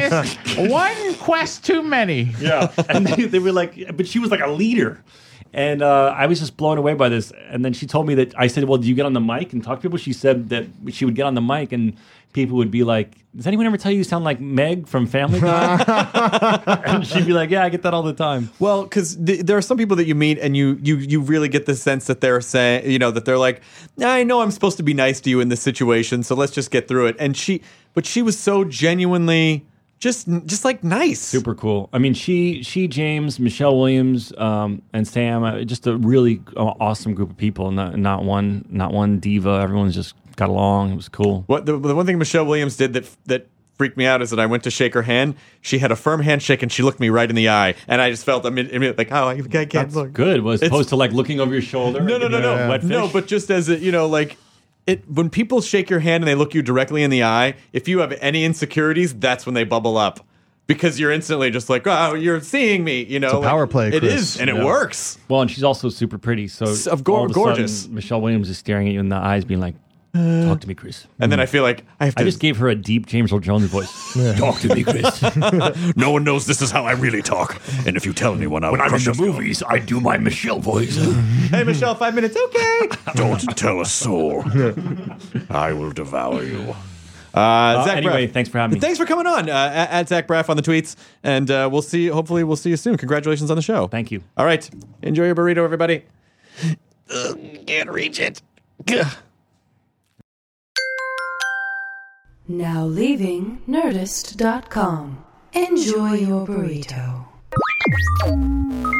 One quest too many. Yeah, and they, they were like, but she was like a leader, and uh, I was just blown away by this. And then she told me that I said, "Well, do you get on the mic and talk to people?" She said that she would get on the mic and people would be like, "Does anyone ever tell you you sound like Meg from Family Guy?" And she'd be like, "Yeah, I get that all the time." Well, because th- there are some people that you meet and you you you really get the sense that they're saying, you know, that they're like, I know I'm supposed to be nice to you in this situation, so let's just get through it. And she, but she was so genuinely just just like nice. Super cool. I mean, she, she, James, Michelle Williams, um, and Sam, uh, just a really uh, awesome group of people. Not, not one, not one diva. Everyone's just got along. It was cool. What the, the one thing Michelle Williams did that that freaked me out is that I went to shake her hand. She had a firm handshake and she looked me right in the eye, and I just felt immediately like, oh, I, I can't That's look. good. Was opposed to like looking over your shoulder. No, no, no, no, Wet fish. no. But just as a, you know, like it when people shake your hand and they look you directly in the eye, if you have any insecurities, that's when they bubble up. Because you're instantly just like, oh, you're seeing me, you know. It's a power like, play, It Chris. is, and Yeah. it works. Well, and she's also super pretty. So S- of go- all of a gorgeous. sudden, Michelle Williams is staring at you in the eyes, being like, "Talk to me, Chris." And then I feel like I have to. I just gave her a deep James Earl Jones voice. Talk to me, Chris. No one knows this is how I really talk. And if you tell anyone, I will When I'm in crush the your skull. movies, I do my Michelle voice. Hey, Michelle, five minutes, okay. Don't tell a soul. I will devour you. Uh, Zach anyway, Braff. thanks for having me. Thanks for coming on. Uh, at, at Zach Braff on the tweets, and uh, we'll see. Hopefully, we'll see you soon. Congratulations on the show. Thank you. All right, enjoy your burrito, everybody. Ugh, can't reach it. Gah. Now leaving Nerdist dot com. Enjoy your burrito.